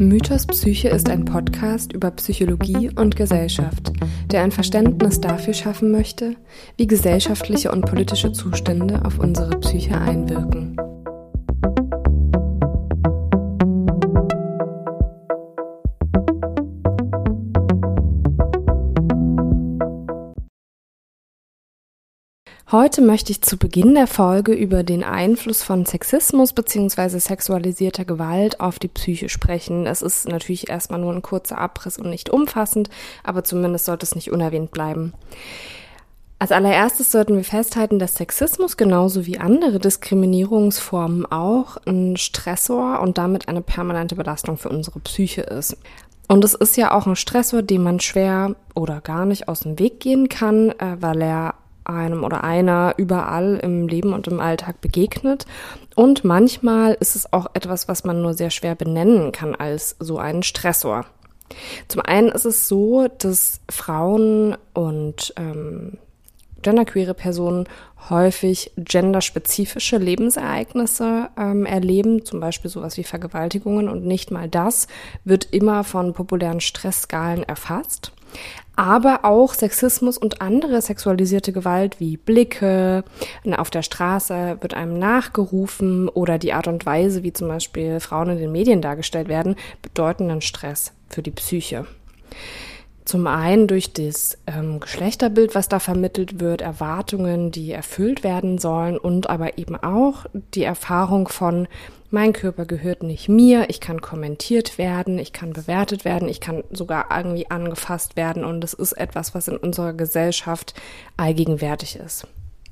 Mythos Psyche ist ein Podcast über Psychologie und Gesellschaft, der ein Verständnis dafür schaffen möchte, wie gesellschaftliche und politische Zustände auf unsere Psyche einwirken. Heute möchte ich zu Beginn der Folge über den Einfluss von Sexismus bzw. sexualisierter Gewalt auf die Psyche sprechen. Es ist natürlich erstmal nur ein kurzer Abriss und nicht umfassend, aber zumindest sollte es nicht unerwähnt bleiben. Als allererstes sollten wir festhalten, dass Sexismus genauso wie andere Diskriminierungsformen auch ein Stressor und damit eine permanente Belastung für unsere Psyche ist. Und es ist ja auch ein Stressor, dem man schwer oder gar nicht aus dem Weg gehen kann, weil er einem oder einer überall im Leben und im Alltag begegnet. Und manchmal ist es auch etwas, was man nur sehr schwer benennen kann als so einen Stressor. Zum einen ist es so, dass Frauen und genderqueere Personen häufig genderspezifische Lebensereignisse erleben, zum Beispiel sowas wie Vergewaltigungen, und nicht mal das wird immer von populären Stressskalen erfasst. Aber auch Sexismus und andere sexualisierte Gewalt wie Blicke, auf der Straße wird einem nachgerufen oder die Art und Weise, wie zum Beispiel Frauen in den Medien dargestellt werden, bedeuten einen Stress für die Psyche. Zum einen durch das Geschlechterbild, was da vermittelt wird, Erwartungen, die erfüllt werden sollen, und aber eben auch die Erfahrung von: Mein Körper gehört nicht mir, ich kann kommentiert werden, ich kann bewertet werden, ich kann sogar irgendwie angefasst werden, und das ist etwas, was in unserer Gesellschaft allgegenwärtig ist.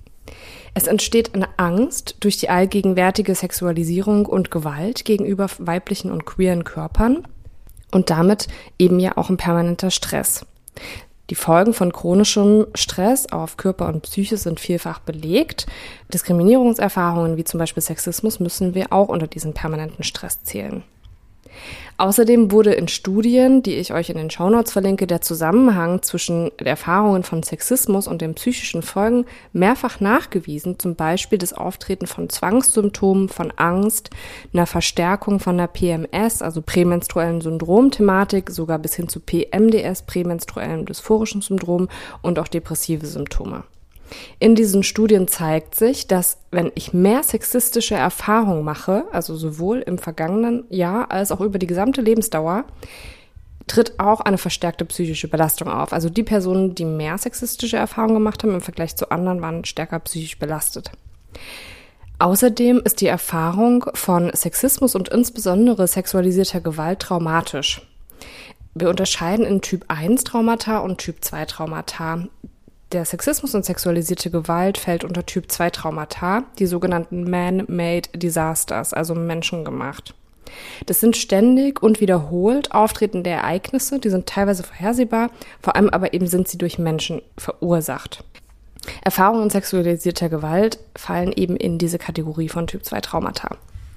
Es entsteht eine Angst durch die allgegenwärtige Sexualisierung und Gewalt gegenüber weiblichen und queeren Körpern und damit eben ja auch ein permanenter Stress. Die Folgen von chronischem Stress auf Körper und Psyche sind vielfach belegt. Diskriminierungserfahrungen wie zum Beispiel Sexismus müssen wir auch unter diesen permanenten Stress zählen. Außerdem wurde in Studien, die ich euch in den Shownotes verlinke, der Zusammenhang zwischen den Erfahrungen von Sexismus und den psychischen Folgen mehrfach nachgewiesen, zum Beispiel das Auftreten von Zwangssymptomen, von Angst, einer Verstärkung von der PMS, also prämenstruellen Syndrom-Thematik, sogar bis hin zu PMDS, prämenstruellem dysphorischen Syndrom, und auch depressive Symptome. In diesen Studien zeigt sich, dass wenn ich mehr sexistische Erfahrungen mache, also sowohl im vergangenen Jahr als auch über die gesamte Lebensdauer, tritt auch eine verstärkte psychische Belastung auf. Also die Personen, die mehr sexistische Erfahrungen gemacht haben im Vergleich zu anderen, waren stärker psychisch belastet. Außerdem ist die Erfahrung von Sexismus und insbesondere sexualisierter Gewalt traumatisch. Wir unterscheiden in Typ 1 Traumata und Typ 2 Traumata. Der Sexismus und sexualisierte Gewalt fällt unter Typ 2 Traumata, die sogenannten Man-Made Disasters, also menschengemacht. Das sind ständig und wiederholt auftretende Ereignisse, die sind teilweise vorhersehbar, vor allem aber eben sind sie durch Menschen verursacht. Erfahrungen sexualisierter Gewalt fallen eben in diese Kategorie von Typ 2 Traumata.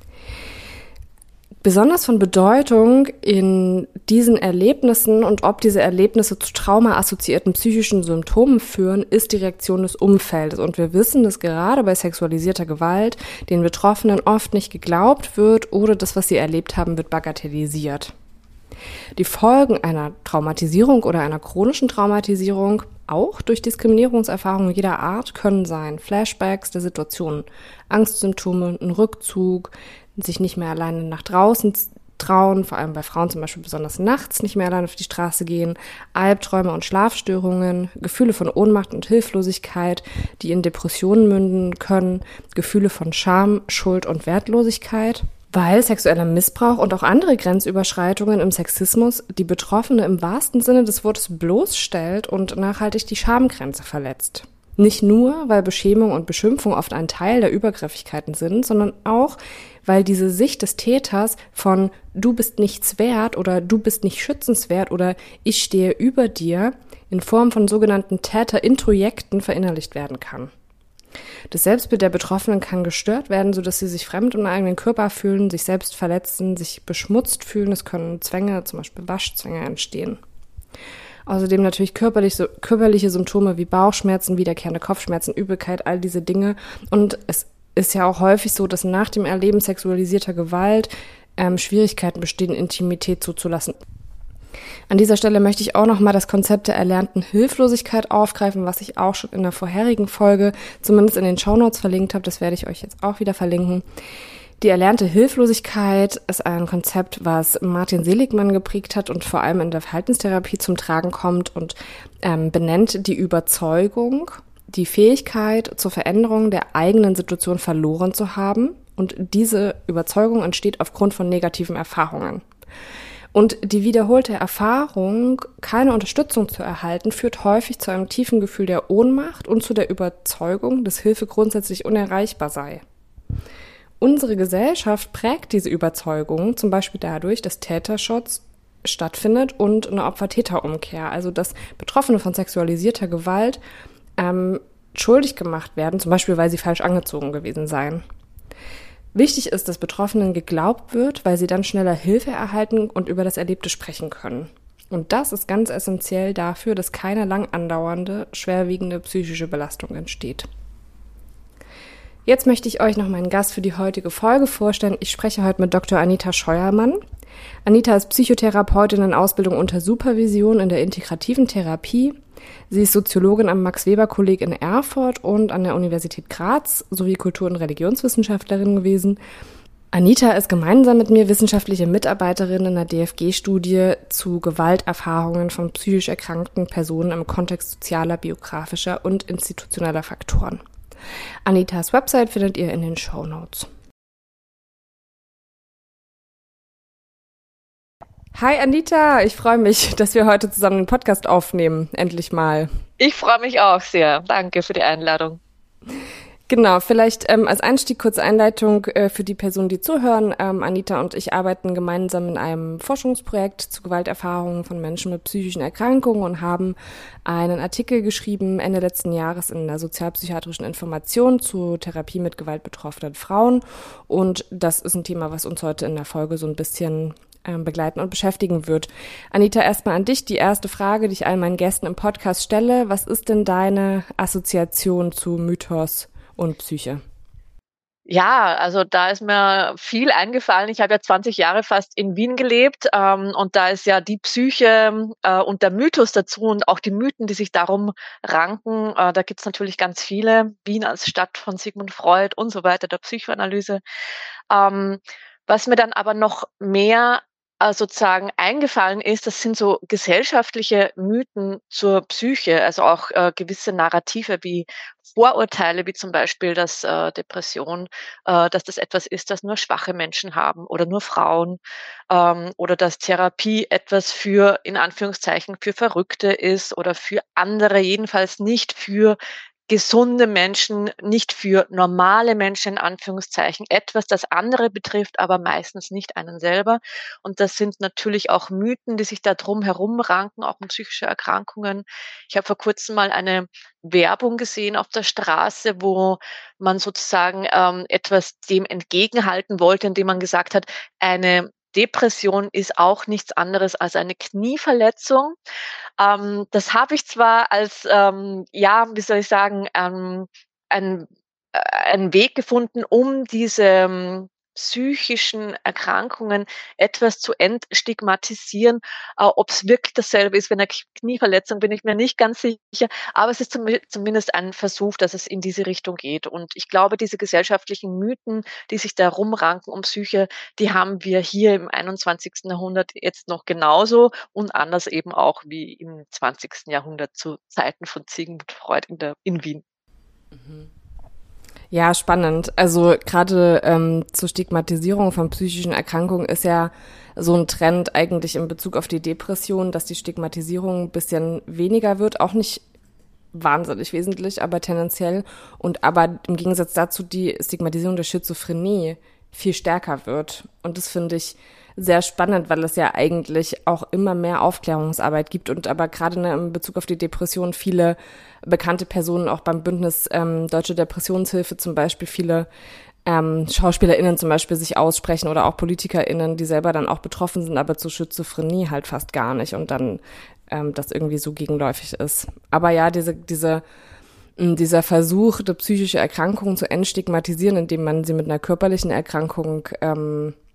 Besonders von Bedeutung in diesen Erlebnissen und ob diese Erlebnisse zu traumaassoziierten psychischen Symptomen führen, ist die Reaktion des Umfeldes. Und wir wissen, dass gerade bei sexualisierter Gewalt den Betroffenen oft nicht geglaubt wird oder das, was sie erlebt haben, wird bagatellisiert. Die Folgen einer Traumatisierung oder einer chronischen Traumatisierung, auch durch Diskriminierungserfahrungen jeder Art, können sein Flashbacks der Situation, Angstsymptome, ein Rückzug, sich nicht mehr alleine nach draußen trauen, vor allem bei Frauen zum Beispiel besonders nachts nicht mehr alleine auf die Straße gehen, Albträume und Schlafstörungen, Gefühle von Ohnmacht und Hilflosigkeit, die in Depressionen münden können, Gefühle von Scham, Schuld und Wertlosigkeit, weil sexueller Missbrauch und auch andere Grenzüberschreitungen im Sexismus die Betroffene im wahrsten Sinne des Wortes bloßstellt und nachhaltig die Schamgrenze verletzt. Nicht nur, weil Beschämung und Beschimpfung oft ein Teil der Übergriffigkeiten sind, sondern auch, weil diese Sicht des Täters von „du bist nichts wert" oder „du bist nicht schützenswert" oder „ich stehe über dir" in Form von sogenannten Täterintrojekten verinnerlicht werden kann. Das Selbstbild der Betroffenen kann gestört werden, sodass sie sich fremd im eigenen Körper fühlen, sich selbst verletzen, sich beschmutzt fühlen. Es können Zwänge, zum Beispiel Waschzwänge, entstehen. Außerdem natürlich körperliche Symptome wie Bauchschmerzen, wiederkehrende Kopfschmerzen, Übelkeit, all diese Dinge. Und es ist ja auch häufig so, dass nach dem Erleben sexualisierter Gewalt Schwierigkeiten bestehen, Intimität zuzulassen. An dieser Stelle möchte ich auch nochmal das Konzept der erlernten Hilflosigkeit aufgreifen, was ich auch schon in der vorherigen Folge zumindest in den Shownotes verlinkt habe. Das werde ich euch jetzt auch wieder verlinken. Die erlernte Hilflosigkeit ist ein Konzept, was Martin Seligmann geprägt hat und vor allem in der Verhaltenstherapie zum Tragen kommt und benennt die Überzeugung, die Fähigkeit zur Veränderung der eigenen Situation verloren zu haben. Und diese Überzeugung entsteht aufgrund von negativen Erfahrungen. Und die wiederholte Erfahrung, keine Unterstützung zu erhalten, führt häufig zu einem tiefen Gefühl der Ohnmacht und zu der Überzeugung, dass Hilfe grundsätzlich unerreichbar sei. Unsere Gesellschaft prägt diese Überzeugung zum Beispiel dadurch, dass Täterschutz stattfindet und eine Opfer-Täter-Umkehr, also dass Betroffene von sexualisierter Gewalt schuldig gemacht werden, zum Beispiel weil sie falsch angezogen gewesen seien. Wichtig ist, dass Betroffenen geglaubt wird, weil sie dann schneller Hilfe erhalten und über das Erlebte sprechen können. Und das ist ganz essentiell dafür, dass keine lang andauernde, schwerwiegende psychische Belastung entsteht. Jetzt möchte ich euch noch meinen Gast für die heutige Folge vorstellen. Ich spreche heute mit Dr. Anita Scheuermann. Anita ist Psychotherapeutin in Ausbildung unter Supervision in der integrativen Therapie. Sie ist Soziologin am Max-Weber-Kolleg in Erfurt und an der Universität Graz sowie Kultur- und Religionswissenschaftlerin gewesen. Anita ist gemeinsam mit mir wissenschaftliche Mitarbeiterin in der DFG-Studie zu Gewalterfahrungen von psychisch erkrankten Personen im Kontext sozialer, biografischer und institutioneller Faktoren. Anitas Website findet ihr in den Shownotes. Hi Anita, ich freue mich, dass wir heute zusammen den Podcast aufnehmen, endlich mal. Ich freue mich auch sehr. Danke für die Einladung. Genau, vielleicht als Einstieg kurze Einleitung für die Personen, die zuhören. Anita und ich arbeiten gemeinsam in einem Forschungsprojekt zu Gewalterfahrungen von Menschen mit psychischen Erkrankungen und haben einen Artikel geschrieben Ende letzten Jahres in der sozialpsychiatrischen Information zu Therapie mit gewaltbetroffenen Frauen. Und das ist ein Thema, was uns heute in der Folge so ein bisschen begleiten und beschäftigen wird. Anita, erstmal an dich die erste Frage, die ich all meinen Gästen im Podcast stelle. Was ist denn deine Assoziation zu Mythos und Psyche? Ja, also da ist mir viel eingefallen. Ich habe ja 20 Jahre fast in Wien gelebt und da ist ja die Psyche und der Mythos dazu und auch die Mythen, die sich darum ranken. Da gibt's natürlich ganz viele. Wien als Stadt von Sigmund Freud und so weiter, der Psychoanalyse. Was mir dann aber noch mehr sozusagen eingefallen ist, das sind so gesellschaftliche Mythen zur Psyche, also auch gewisse Narrative wie Vorurteile, wie zum Beispiel, dass Depression, dass das etwas ist, das nur schwache Menschen haben oder nur Frauen, oder dass Therapie etwas für, in Anführungszeichen, für Verrückte ist oder für andere, jedenfalls nicht für gesunde Menschen, nicht für normale Menschen in Anführungszeichen, etwas, das andere betrifft, aber meistens nicht einen selber. Und das sind natürlich auch Mythen, die sich da drum herum ranken, auch um psychische Erkrankungen. Ich habe vor Kurzem mal eine Werbung gesehen auf der Straße, wo man sozusagen etwas dem entgegenhalten wollte, indem man gesagt hat, eine Depression ist auch nichts anderes als eine Knieverletzung. Das habe ich zwar als, ja, wie soll ich sagen, ein einen Weg gefunden, um diese, psychischen Erkrankungen etwas zu entstigmatisieren. Ob es wirklich dasselbe ist wie 'ne Knieverletzung, bin ich mir nicht ganz sicher, aber es ist zumindest ein Versuch, dass es in diese Richtung geht. Und ich glaube, diese gesellschaftlichen Mythen, die sich da rumranken um Psyche, die haben wir hier im 21. Jahrhundert jetzt noch genauso und anders eben auch wie im 20. Jahrhundert zu Zeiten von Sigmund Freud in Wien. Ja, spannend. Also gerade zur Stigmatisierung von psychischen Erkrankungen ist ja so ein Trend eigentlich in Bezug auf die Depression, dass die Stigmatisierung ein bisschen weniger wird, auch nicht wahnsinnig wesentlich, aber tendenziell. Und aber im Gegensatz dazu die Stigmatisierung der Schizophrenie viel stärker wird. Und das finde ich sehr spannend, weil es ja eigentlich auch immer mehr Aufklärungsarbeit gibt und aber gerade in Bezug auf die Depression viele bekannte Personen auch beim Bündnis Deutsche Depressionshilfe zum Beispiel viele SchauspielerInnen zum Beispiel sich aussprechen oder auch PolitikerInnen, die selber dann auch betroffen sind, aber zur Schizophrenie halt fast gar nicht und dann das irgendwie so gegenläufig ist. Aber ja, dieser Versuch, die psychische Erkrankung zu entstigmatisieren, indem man sie mit einer körperlichen Erkrankung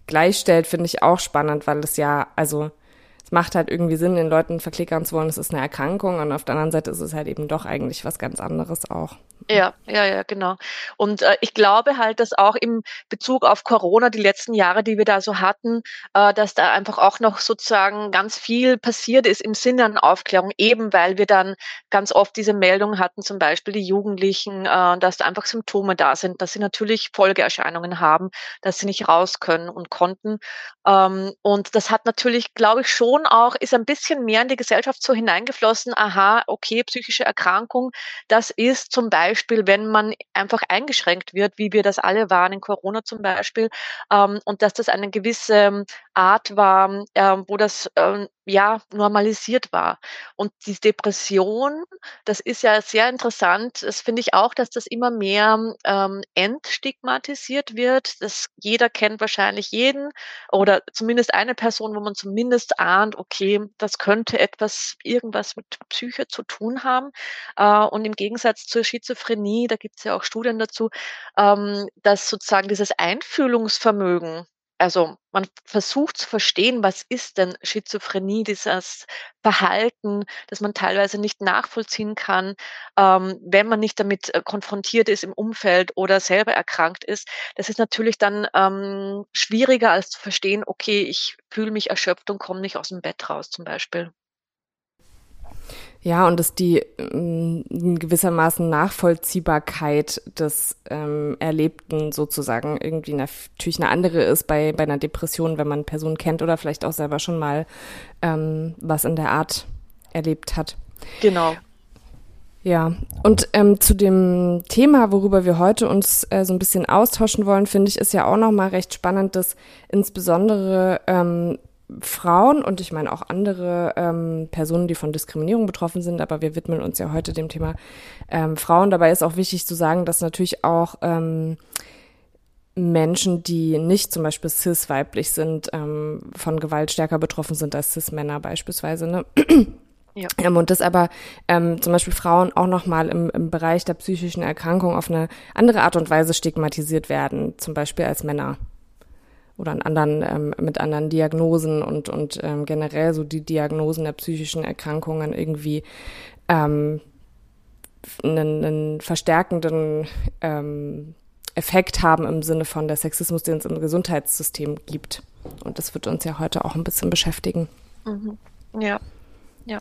gleichstellt, finde ich auch spannend, weil es ja, also es macht halt irgendwie Sinn, den Leuten verklickern zu wollen, es ist eine Erkrankung und auf der anderen Seite ist es halt eben doch eigentlich was ganz anderes auch. Ja, ja, ja, genau. Und, ich glaube halt, dass auch im Bezug auf Corona, die letzten Jahre, die wir da so hatten, dass da einfach auch noch sozusagen ganz viel passiert ist im Sinne an Aufklärung, eben weil wir dann ganz oft diese Meldung hatten, zum Beispiel die Jugendlichen, dass da einfach Symptome da sind, dass sie natürlich Folgeerscheinungen haben, dass sie nicht raus können und konnten. Und das hat natürlich, glaube ich, schon auch ist ein bisschen mehr in die Gesellschaft so hineingeflossen: „Aha, okay, psychische Erkrankung, das ist zum Beispiel, wenn man einfach eingeschränkt wird, wie wir das alle waren in Corona zum Beispiel, und dass das eine gewisse Art war, wo das, ja, normalisiert war. Und die Depression, das ist ja sehr interessant. Das finde ich auch, dass das immer mehr, entstigmatisiert wird. Das jeder kennt wahrscheinlich jeden oder zumindest eine Person, wo man zumindest ahnt, okay, das könnte irgendwas mit Psyche zu tun haben. Und im Gegensatz zur Schizophrenie, da gibt es ja auch Studien dazu, dass sozusagen dieses Einfühlungsvermögen, also man versucht zu verstehen, was ist denn Schizophrenie, dieses Verhalten, das man teilweise nicht nachvollziehen kann, wenn man nicht damit konfrontiert ist im Umfeld oder selber erkrankt ist. Das ist natürlich dann schwieriger als zu verstehen, okay, ich fühle mich erschöpft und komme nicht aus dem Bett raus zum Beispiel. Ja, und dass die in gewissermaßen Nachvollziehbarkeit des Erlebten sozusagen irgendwie natürlich eine andere ist bei einer Depression, wenn man Personen kennt oder vielleicht auch selber schon mal was in der Art erlebt hat. Genau. Ja, und zu dem Thema, worüber wir heute uns so ein bisschen austauschen wollen, finde ich, ist ja auch nochmal recht spannend, dass insbesondere Frauen und ich meine auch andere Personen, die von Diskriminierung betroffen sind, aber wir widmen uns ja heute dem Thema Frauen. Dabei ist auch wichtig zu sagen, dass natürlich auch Menschen, die nicht zum Beispiel cis-weiblich sind, von Gewalt stärker betroffen sind als cis-Männer beispielsweise, ne? Ja. Und dass aber zum Beispiel Frauen auch nochmal im Bereich der psychischen Erkrankung auf eine andere Art und Weise stigmatisiert werden, zum Beispiel als Männer oder an anderen, mit anderen Diagnosen und generell so die Diagnosen der psychischen Erkrankungen irgendwie einen verstärkenden Effekt haben im Sinne von der Sexismus, den es im Gesundheitssystem gibt. Und das wird uns ja heute auch ein bisschen beschäftigen. Mhm. Ja, ja.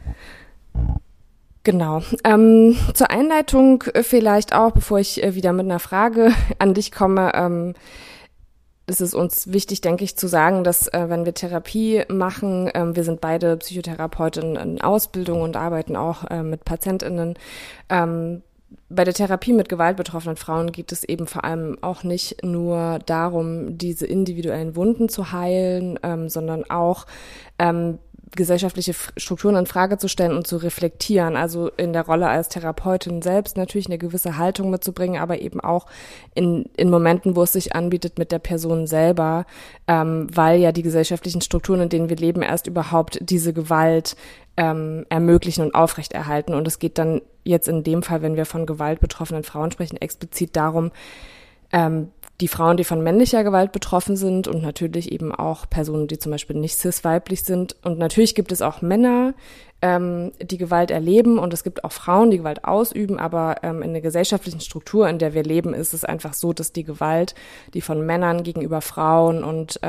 Genau. Zur Einleitung vielleicht auch, bevor ich wieder mit einer Frage an dich komme, ist es uns wichtig, denke ich, zu sagen, dass wenn wir Therapie machen, wir sind beide Psychotherapeutinnen in Ausbildung und arbeiten auch mit PatientInnen. Bei der Therapie mit gewaltbetroffenen Frauen geht es eben vor allem auch nicht nur darum, diese individuellen Wunden zu heilen, sondern auch gesellschaftliche Strukturen in Frage zu stellen und zu reflektieren, also in der Rolle als Therapeutin selbst natürlich eine gewisse Haltung mitzubringen, aber eben auch in Momenten, wo es sich anbietet mit der Person selber, weil ja die gesellschaftlichen Strukturen, in denen wir leben, erst überhaupt diese Gewalt ermöglichen und aufrechterhalten. Und es geht dann jetzt in dem Fall, wenn wir von gewaltbetroffenen Frauen sprechen, explizit darum, die Frauen, die von männlicher Gewalt betroffen sind und natürlich eben auch Personen, die zum Beispiel nicht cis-weiblich sind. Und natürlich gibt es auch Männer, die Gewalt erleben und es gibt auch Frauen, die Gewalt ausüben, aber in der gesellschaftlichen Struktur, in der wir leben, ist es einfach so, dass die Gewalt, die von Männern gegenüber Frauen und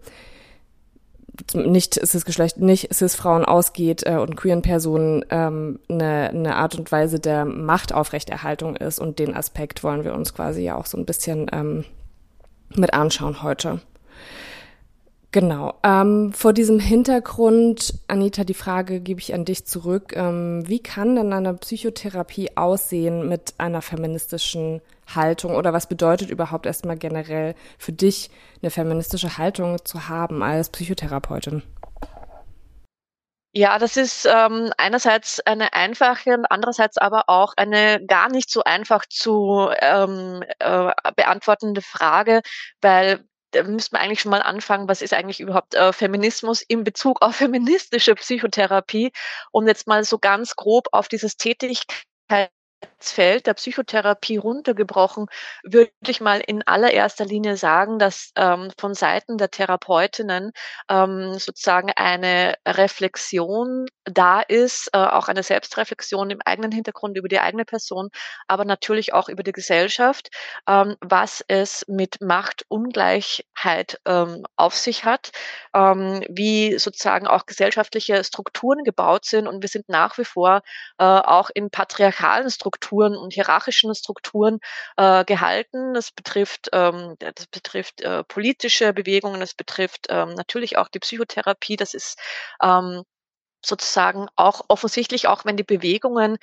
nicht cis-Geschlecht, nicht cis-Frauen ausgeht und queeren Personen eine Art und Weise der Machtaufrechterhaltung ist, und den Aspekt wollen wir uns quasi ja auch so ein bisschen mit anschauen heute. Genau. Vor diesem Hintergrund, Anita, die Frage gebe ich an dich zurück. Wie kann denn eine Psychotherapie aussehen mit einer feministischen Haltung? Oder was bedeutet überhaupt erstmal generell für dich, eine feministische Haltung zu haben als Psychotherapeutin? Ja, das ist, einerseits eine einfache und andererseits aber auch eine gar nicht so einfach zu, beantwortende Frage, weil da müsste man eigentlich schon mal anfangen, was ist eigentlich überhaupt, Feminismus in Bezug auf feministische Psychotherapie? Um jetzt mal so ganz grob auf dieses Tätigkeitsfeld Feld der Psychotherapie runtergebrochen, würde ich mal in allererster Linie sagen, dass, von Seiten der Therapeutinnen, sozusagen eine Reflexion da ist, auch eine Selbstreflexion im eigenen Hintergrund über die eigene Person, aber natürlich auch über die Gesellschaft, was es mit Machtungleichheit, auf sich hat, wie sozusagen auch gesellschaftliche Strukturen gebaut sind. Und wir sind nach wie vor auch in patriarchalen Strukturen und hierarchischen Strukturen gehalten. Das betrifft politische Bewegungen, das betrifft natürlich auch die Psychotherapie. Das ist sozusagen auch offensichtlich, auch wenn die Bewegungen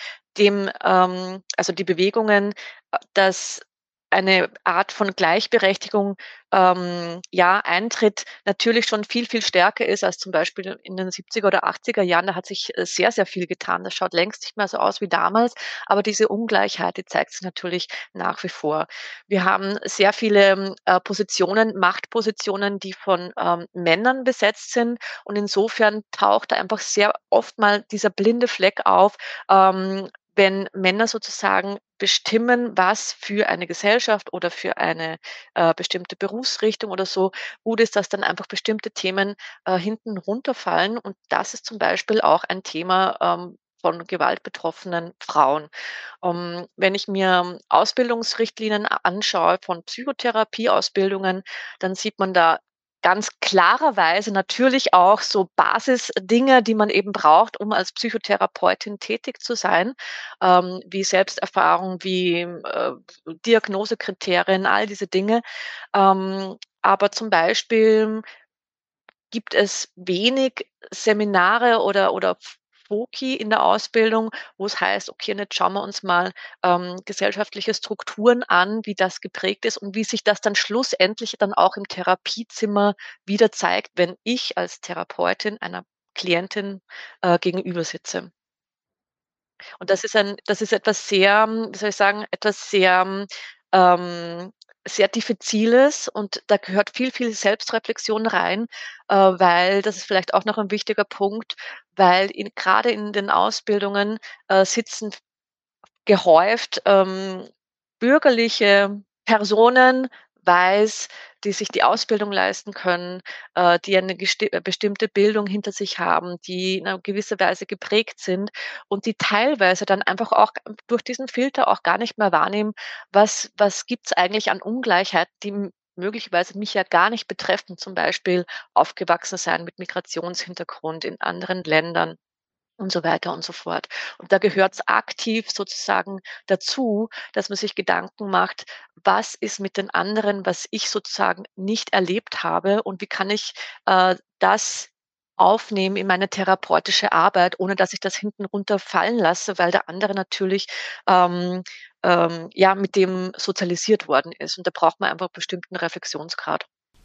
also die Bewegungen, dass eine Art von Gleichberechtigung, ja, eintritt, natürlich schon viel, viel stärker ist als zum Beispiel in den 70er oder 80er Jahren. Da hat sich, sehr, sehr viel getan. Das schaut längst nicht mehr so aus wie damals, aber diese Ungleichheit, die zeigt sich natürlich nach wie vor. Wir haben sehr viele, Positionen, Machtpositionen, die von, Männern besetzt sind, und insofern taucht da einfach sehr oft mal dieser blinde Fleck auf, wenn Männer sozusagen bestimmen, was für eine Gesellschaft oder für eine, bestimmte Berufsrichtung oder so gut ist, dass dann einfach bestimmte Themen, hinten runterfallen. Und das ist zum Beispiel auch ein Thema, von gewaltbetroffenen Frauen. Wenn ich mir Ausbildungsrichtlinien anschaue von Psychotherapieausbildungen, dann sieht man da ganz klarerweise natürlich auch so Basisdinge, die man eben braucht, um als Psychotherapeutin tätig zu sein, wie Selbsterfahrung, wie, Diagnosekriterien, all diese Dinge. Aber zum Beispiel gibt es wenig Seminare oder Foki in der Ausbildung, wo es heißt: „Okay, und jetzt schauen wir uns mal, gesellschaftliche Strukturen an, wie das geprägt ist und wie sich das dann schlussendlich dann auch im Therapiezimmer wieder zeigt, wenn ich als Therapeutin einer Klientin, gegenüber sitze.“ Und das ist etwas sehr, wie soll ich sagen, etwas sehr, ähm, sehr Diffiziles, und da gehört viel, viel Selbstreflexion rein, weil das ist vielleicht auch noch ein wichtiger Punkt, weil grade in den Ausbildungen, sitzen gehäuft, bürgerliche Personen, weiß, die sich die Ausbildung leisten können, die eine bestimmte Bildung hinter sich haben, die in einer gewisser Weise geprägt sind und die teilweise dann einfach auch durch diesen Filter auch gar nicht mehr wahrnehmen, was gibt's eigentlich an Ungleichheit, die möglicherweise mich ja gar nicht betreffen, zum Beispiel aufgewachsen sein mit Migrationshintergrund in anderen Ländern und so weiter und so fort. Und da gehört es aktiv sozusagen dazu, dass man sich Gedanken macht: „Was ist mit den anderen, was ich sozusagen nicht erlebt habe, und wie kann ich, das aufnehmen in meine therapeutische Arbeit, ohne dass ich das hinten runterfallen lasse, weil der andere natürlich, ja, mit dem sozialisiert worden ist.“ Und da braucht man einfach bestimmten Reflexionsgrad.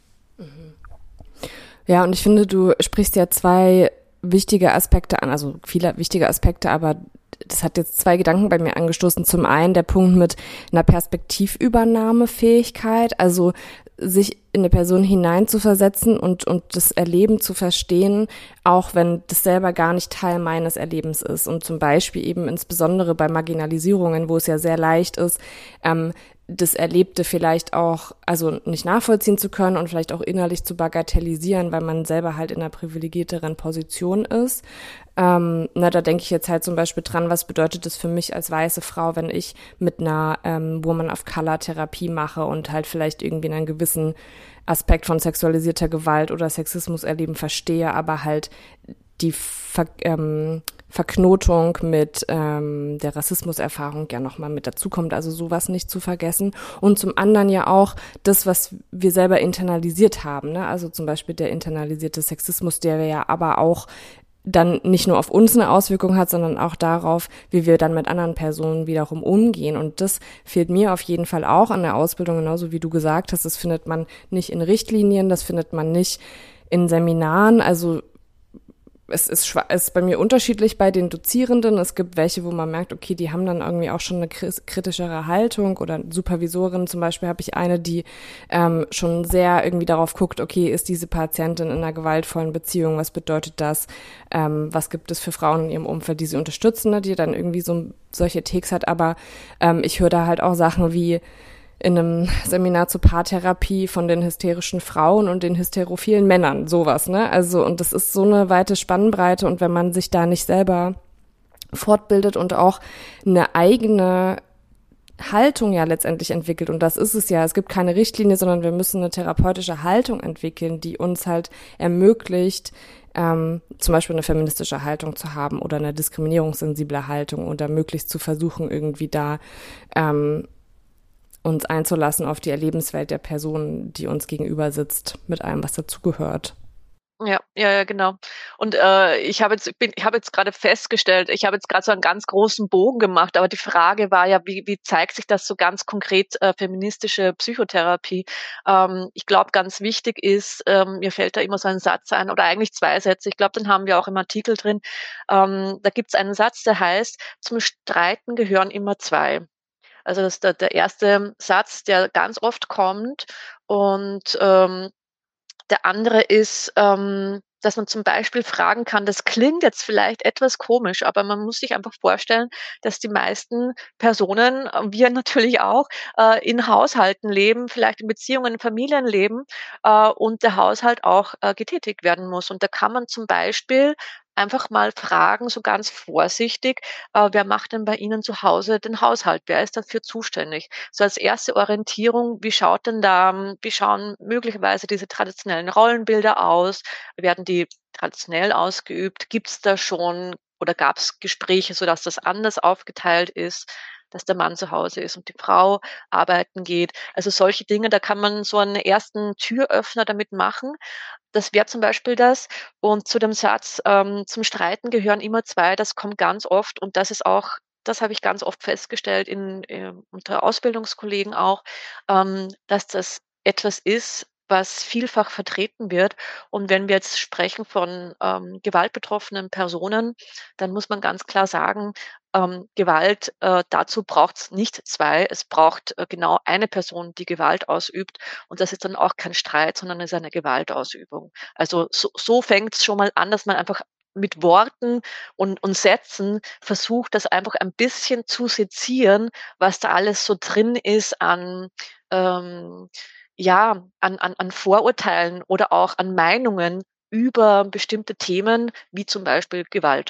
Ja, und ich finde, du sprichst ja zwei wichtige Aspekte an, also viele wichtige Aspekte, aber das hat jetzt zwei Gedanken bei mir angestoßen. Zum einen der Punkt mit einer Perspektivübernahmefähigkeit, also sich in eine Person hineinzuversetzen und das Erleben zu verstehen, auch wenn das selber gar nicht Teil meines Erlebens ist. Und zum Beispiel eben insbesondere bei Marginalisierungen, wo es ja sehr leicht ist, das Erlebte vielleicht auch, also nicht nachvollziehen zu können und vielleicht auch innerlich zu bagatellisieren, weil man selber halt in einer privilegierteren Position ist. Da denke ich jetzt halt zum Beispiel dran, was bedeutet das für mich als weiße Frau, wenn ich mit einer Woman of Color Therapie mache und halt vielleicht irgendwie einen gewissen Aspekt von sexualisierter Gewalt oder Sexismus erleben verstehe, aber halt die Verknotung mit der Rassismuserfahrung ja nochmal mit dazukommt, also sowas nicht zu vergessen. Und zum anderen ja auch das, was wir selber internalisiert haben, ne? Also zum Beispiel der internalisierte Sexismus, der ja aber auch dann nicht nur auf uns eine Auswirkung hat, sondern auch darauf, wie wir dann mit anderen Personen wiederum umgehen. Und das fehlt mir auf jeden Fall auch an der Ausbildung, genauso wie du gesagt hast. Das findet man nicht in Richtlinien, das findet man nicht in Seminaren. Also ist bei mir unterschiedlich bei den Dozierenden. Es gibt welche, wo man merkt, okay, die haben dann irgendwie auch schon eine kritischere Haltung, oder Supervisorin zum Beispiel habe ich eine, die schon sehr irgendwie darauf guckt, okay, ist diese Patientin in einer gewaltvollen Beziehung, was bedeutet das, was gibt es für Frauen in ihrem Umfeld, die sie unterstützen, ne, die dann irgendwie solche Takes hat, aber ich höre da halt auch Sachen wie in einem Seminar zur Paartherapie von den hysterischen Frauen und den hysterophilen Männern, sowas, ne? Also, und das ist so eine weite Spannbreite, und wenn man sich da nicht selber fortbildet und auch eine eigene Haltung ja letztendlich entwickelt, und das ist es ja, es gibt keine Richtlinie, sondern wir müssen eine therapeutische Haltung entwickeln, die uns halt ermöglicht, zum Beispiel eine feministische Haltung zu haben oder eine diskriminierungssensible Haltung, oder möglichst zu versuchen, irgendwie da uns einzulassen auf die Erlebenswelt der Person, die uns gegenüber sitzt, mit allem, was dazugehört. Ja, genau. Und ich habe jetzt gerade festgestellt, ich habe jetzt gerade so einen ganz großen Bogen gemacht, aber die Frage war ja, wie zeigt sich das so ganz konkret, feministische Psychotherapie? Ich glaube, ganz wichtig ist, mir fällt da immer so ein Satz ein, oder eigentlich 2 Sätze, ich glaube, den haben wir auch im Artikel drin. Da gibt es einen Satz, der heißt: „Zum Streiten gehören immer 2." Also das ist der erste Satz, der ganz oft kommt. Und der andere ist, dass man zum Beispiel fragen kann, das klingt jetzt vielleicht etwas komisch, aber man muss sich einfach vorstellen, dass die meisten Personen, wir natürlich auch, in Haushalten leben, vielleicht in Beziehungen, in Familien leben, und der Haushalt auch getätigt werden muss. Und da kann man zum Beispiel einfach mal fragen, so ganz vorsichtig, wer macht denn bei Ihnen zu Hause den Haushalt? Wer ist dafür zuständig? So als erste Orientierung, wie schauen möglicherweise diese traditionellen Rollenbilder aus? Werden die traditionell ausgeübt? Gibt es da schon oder gab es Gespräche, sodass das anders aufgeteilt ist, dass der Mann zu Hause ist und die Frau arbeiten geht? Also solche Dinge, da kann man so einen ersten Türöffner damit machen. Das wäre zum Beispiel das. Und zu dem Satz, zum Streiten gehören immer 2, das kommt ganz oft, und das habe ich ganz oft festgestellt unter Ausbildungskollegen auch, dass das etwas ist, was vielfach vertreten wird. Und wenn wir jetzt sprechen von, gewaltbetroffenen Personen, dann muss man ganz klar sagen, Gewalt, dazu braucht's nicht 2, es braucht, genau eine Person, die Gewalt ausübt, und das ist dann auch kein Streit, sondern ist eine Gewaltausübung. Also, so fängt's schon mal an, dass man einfach mit Worten und Sätzen versucht, das einfach ein bisschen zu sezieren, was da alles so drin ist ähm an Vorurteilen oder auch an Meinungen über bestimmte Themen, wie zum Beispiel Gewalt.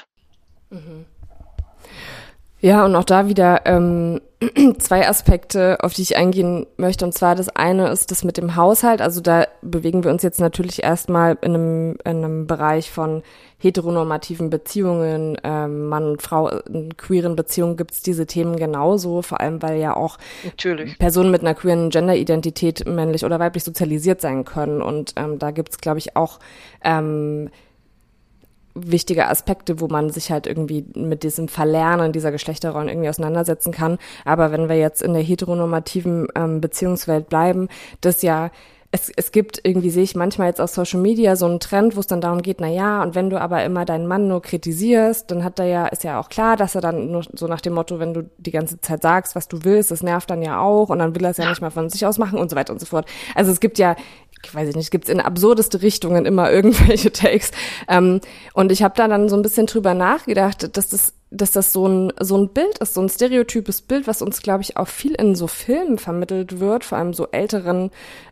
Ja, und auch da wieder 2 Aspekte, auf die ich eingehen möchte. Und zwar das eine ist das mit dem Haushalt. Also da bewegen wir uns jetzt natürlich erstmal in einem Bereich von heteronormativen Beziehungen. Mann und Frau in queeren Beziehungen gibt's diese Themen genauso, vor allem weil ja auch Natürlich. Personen mit einer queeren Genderidentität männlich oder weiblich sozialisiert sein können. Und da gibt's, glaube ich, auch wichtige Aspekte, wo man sich halt irgendwie mit diesem Verlernen dieser Geschlechterrollen irgendwie auseinandersetzen kann. Aber wenn wir jetzt in der heteronormativen Beziehungswelt bleiben, das ja, es gibt irgendwie, sehe ich manchmal jetzt auf Social Media so einen Trend, wo es dann darum geht, na ja, und wenn du aber immer deinen Mann nur kritisierst, dann ist ja auch klar, dass er dann nur so nach dem Motto, wenn du die ganze Zeit sagst, was du willst, das nervt dann ja auch, und dann will er es ja nicht mal von sich aus machen und so weiter und so fort. Also es gibt ja, ich weiß nicht, gibt's in absurdeste Richtungen immer irgendwelche Takes. Und ich habe da dann so ein bisschen drüber nachgedacht, dass das so ein Bild ist, so ein stereotypes Bild, was uns, glaube ich, auch viel in so Filmen vermittelt wird, vor allem so älteren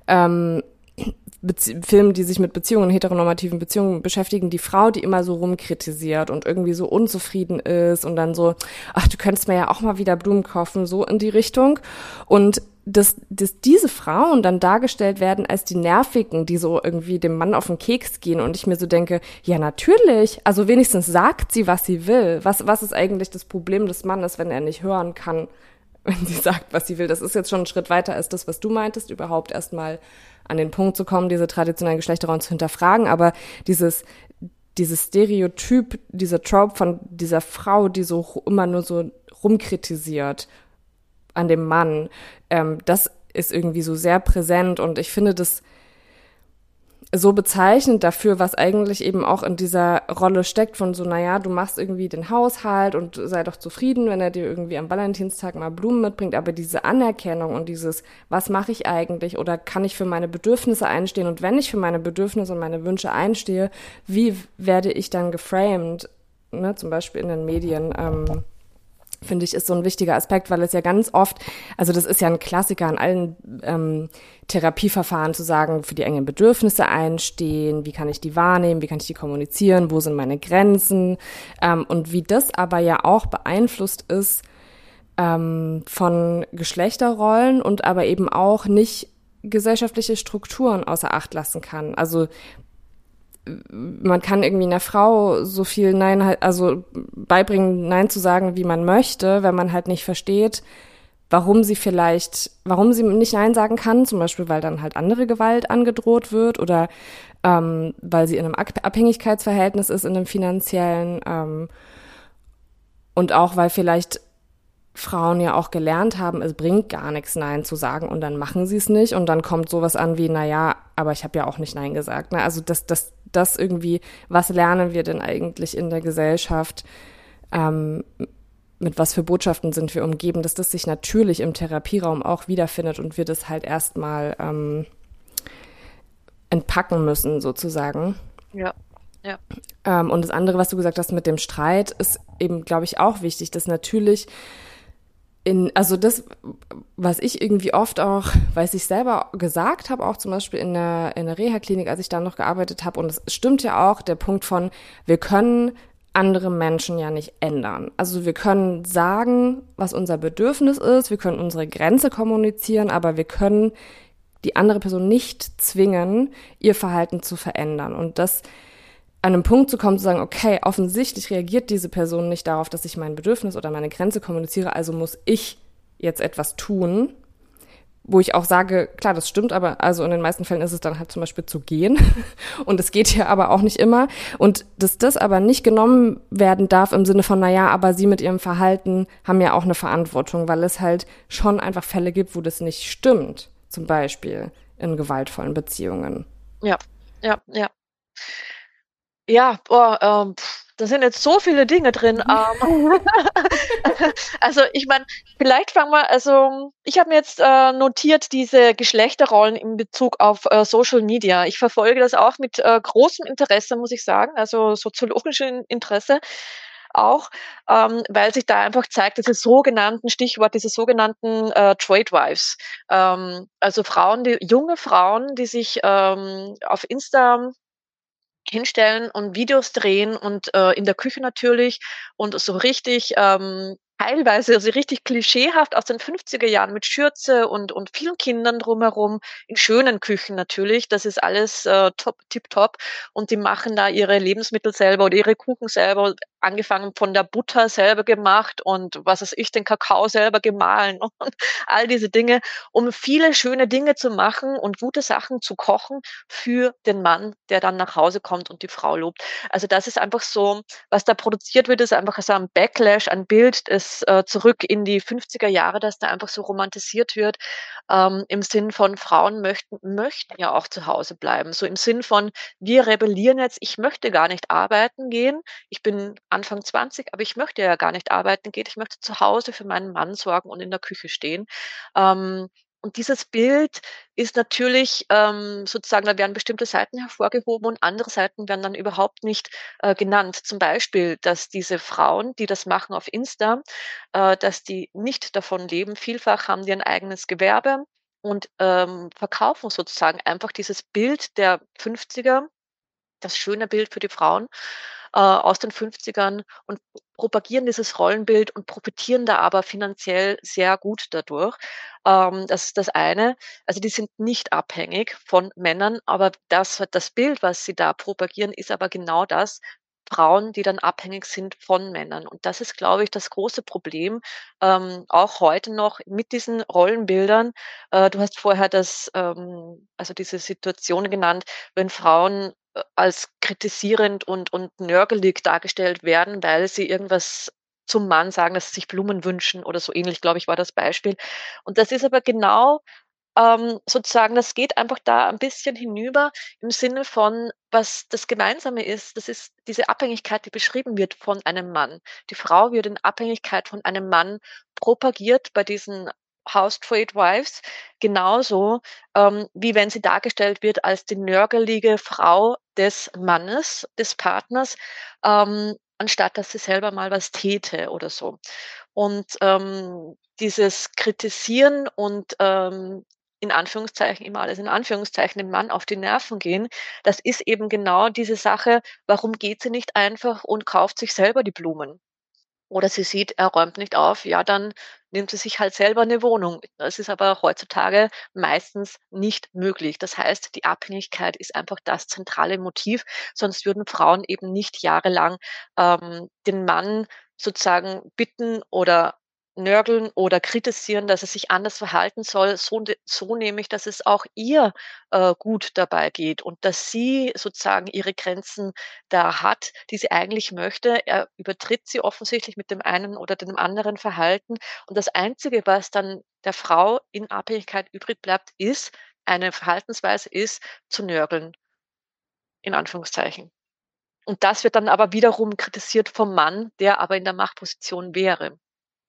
Filmen, die sich mit Beziehungen, heteronormativen Beziehungen beschäftigen, die Frau, die immer so rumkritisiert und irgendwie so unzufrieden ist und dann so, ach, du könntest mir ja auch mal wieder Blumen kaufen, so in die Richtung. Und dass diese Frauen dann dargestellt werden als die Nervigen, die so irgendwie dem Mann auf den Keks gehen, und ich mir so denke, ja natürlich, also wenigstens sagt sie, was sie will. Was ist eigentlich das Problem des Mannes, wenn er nicht hören kann, wenn sie sagt, was sie will? Das ist jetzt schon ein Schritt weiter als das, was du meintest, überhaupt erstmal an den Punkt zu kommen, diese traditionellen Geschlechterrollen zu hinterfragen, aber dieses Stereotyp, dieser Trope von dieser Frau, die so immer nur so rumkritisiert an dem Mann, das ist irgendwie so sehr präsent, und ich finde, das so bezeichnend dafür, was eigentlich eben auch in dieser Rolle steckt von so, naja, du machst irgendwie den Haushalt und sei doch zufrieden, wenn er dir irgendwie am Valentinstag mal Blumen mitbringt, aber diese Anerkennung und dieses, was mache ich eigentlich oder kann ich für meine Bedürfnisse einstehen und wenn ich für meine Bedürfnisse und meine Wünsche einstehe, wie werde ich dann geframed, ne, zum Beispiel in den Medien, finde ich, ist so ein wichtiger Aspekt, weil es ja ganz oft, also das ist ja ein Klassiker an allen Therapieverfahren zu sagen, für die eigenen Bedürfnisse einstehen, wie kann ich die wahrnehmen, wie kann ich die kommunizieren, wo sind meine Grenzen und wie das aber ja auch beeinflusst ist von Geschlechterrollen und aber eben auch nicht gesellschaftliche Strukturen außer Acht lassen kann. Also man kann irgendwie einer Frau so viel Nein, also beibringen, Nein zu sagen, wie man möchte, wenn man halt nicht versteht, warum sie nicht Nein sagen kann, zum Beispiel, weil dann halt andere Gewalt angedroht wird oder weil sie in einem Abhängigkeitsverhältnis ist, in einem finanziellen und auch, weil vielleicht Frauen ja auch gelernt haben, es bringt gar nichts, Nein zu sagen und dann machen sie es nicht und dann kommt sowas an wie, naja, aber ich habe ja auch nicht Nein gesagt. Ne? Also das irgendwie, was lernen wir denn eigentlich in der Gesellschaft, mit was für Botschaften sind wir umgeben, dass das sich natürlich im Therapieraum auch wiederfindet und wir das halt erstmal entpacken müssen sozusagen. Ja, ja. Und das andere, was du gesagt hast mit dem Streit, ist eben, glaube ich, auch wichtig, dass natürlich also das, was ich irgendwie oft auch, weil ich selber gesagt habe, auch zum Beispiel in der Reha-Klinik, als ich da noch gearbeitet habe, und es stimmt ja auch, der Punkt von, wir können andere Menschen ja nicht ändern. Also wir können sagen, was unser Bedürfnis ist, wir können unsere Grenze kommunizieren, aber wir können die andere Person nicht zwingen, ihr Verhalten zu verändern. Und das an einem Punkt zu kommen, zu sagen, okay, offensichtlich reagiert diese Person nicht darauf, dass ich mein Bedürfnis oder meine Grenze kommuniziere, also muss ich jetzt etwas tun, wo ich auch sage, klar, das stimmt, aber also in den meisten Fällen ist es dann halt zum Beispiel zu gehen und es geht ja aber auch nicht immer und dass das aber nicht genommen werden darf im Sinne von, naja, aber sie mit ihrem Verhalten haben ja auch eine Verantwortung, weil es halt schon einfach Fälle gibt, wo das nicht stimmt, zum Beispiel in gewaltvollen Beziehungen. Ja, ja, ja. Ja, boah, da sind jetzt so viele Dinge drin. Also ich meine, vielleicht fangen wir, also ich habe mir jetzt notiert diese Geschlechterrollen in Bezug auf Social Media. Ich verfolge das auch mit großem Interesse, muss ich sagen, also soziologischem Interesse auch, weil sich da einfach zeigt, diese sogenannten Trade Wives. Also junge Frauen, die sich auf Insta hinstellen und Videos drehen und in der Küche natürlich und so richtig teilweise also richtig klischeehaft aus den 50er Jahren mit Schürze und vielen Kindern drumherum, in schönen Küchen natürlich. Das ist alles tipptopp. Und die machen da ihre Lebensmittel selber oder ihre Kuchen selber, angefangen von der Butter selber gemacht und was weiß ich, den Kakao selber gemahlen und all diese Dinge, um viele schöne Dinge zu machen und gute Sachen zu kochen für den Mann, der dann nach Hause kommt und die Frau lobt. Also das ist einfach so, was da produziert wird, ist einfach so ein Backlash, ein Bild, das zurück in die 50er Jahre, das da einfach so romantisiert wird, im Sinn von Frauen möchten ja auch zu Hause bleiben. So im Sinn von, wir rebellieren jetzt, ich möchte gar nicht arbeiten gehen. Ich bin Anfang 20, aber ich möchte ja gar nicht arbeiten gehen. Ich möchte zu Hause für meinen Mann sorgen und in der Küche stehen. Und dieses Bild ist natürlich sozusagen, da werden bestimmte Seiten hervorgehoben und andere Seiten werden dann überhaupt nicht genannt. Zum Beispiel, dass diese Frauen, die das machen auf Insta, dass die nicht davon leben. Vielfach haben die ein eigenes Gewerbe und verkaufen sozusagen einfach dieses Bild der 50er, das schöne Bild für die Frauen aus den 50ern und propagieren dieses Rollenbild und profitieren da aber finanziell sehr gut dadurch. Das ist das eine. Also die sind nicht abhängig von Männern, aber das Bild, was sie da propagieren, ist aber genau das. Frauen, die dann abhängig sind von Männern. Und das ist, glaube ich, das große Problem, auch heute noch mit diesen Rollenbildern. Du hast vorher also diese Situation genannt, wenn Frauen als kritisierend und nörgelig dargestellt werden, weil sie irgendwas zum Mann sagen, dass sie sich Blumen wünschen oder so ähnlich, glaube ich, war das Beispiel. Und das ist aber genau sozusagen, das geht einfach da ein bisschen hinüber im Sinne von, was das Gemeinsame ist, das ist diese Abhängigkeit, die beschrieben wird von einem Mann. Die Frau wird in Abhängigkeit von einem Mann propagiert bei diesen House Trade Wives, genauso, wie wenn sie dargestellt wird als die nörgelige Frau des Mannes, des Partners, anstatt dass sie selber mal was täte oder so. Und, dieses Kritisieren und, in Anführungszeichen, immer alles in Anführungszeichen, dem Mann auf die Nerven gehen, das ist eben genau diese Sache, warum geht sie nicht einfach und kauft sich selber die Blumen? Oder sie sieht, er räumt nicht auf, ja, dann nimmt sie sich halt selber eine Wohnung. Das ist aber heutzutage meistens nicht möglich. Das heißt, die Abhängigkeit ist einfach das zentrale Motiv, sonst würden Frauen eben nicht jahrelang, den Mann sozusagen bitten oder nörgeln oder kritisieren, dass er sich anders verhalten soll, so nämlich, dass es auch ihr, gut dabei geht und dass sie sozusagen ihre Grenzen da hat, die sie eigentlich möchte. Er übertritt sie offensichtlich mit dem einen oder dem anderen Verhalten. Und das Einzige, was dann der Frau in Abhängigkeit übrig bleibt, ist eine Verhaltensweise ist, zu nörgeln, in Anführungszeichen. Und das wird dann aber wiederum kritisiert vom Mann, der aber in der Machtposition wäre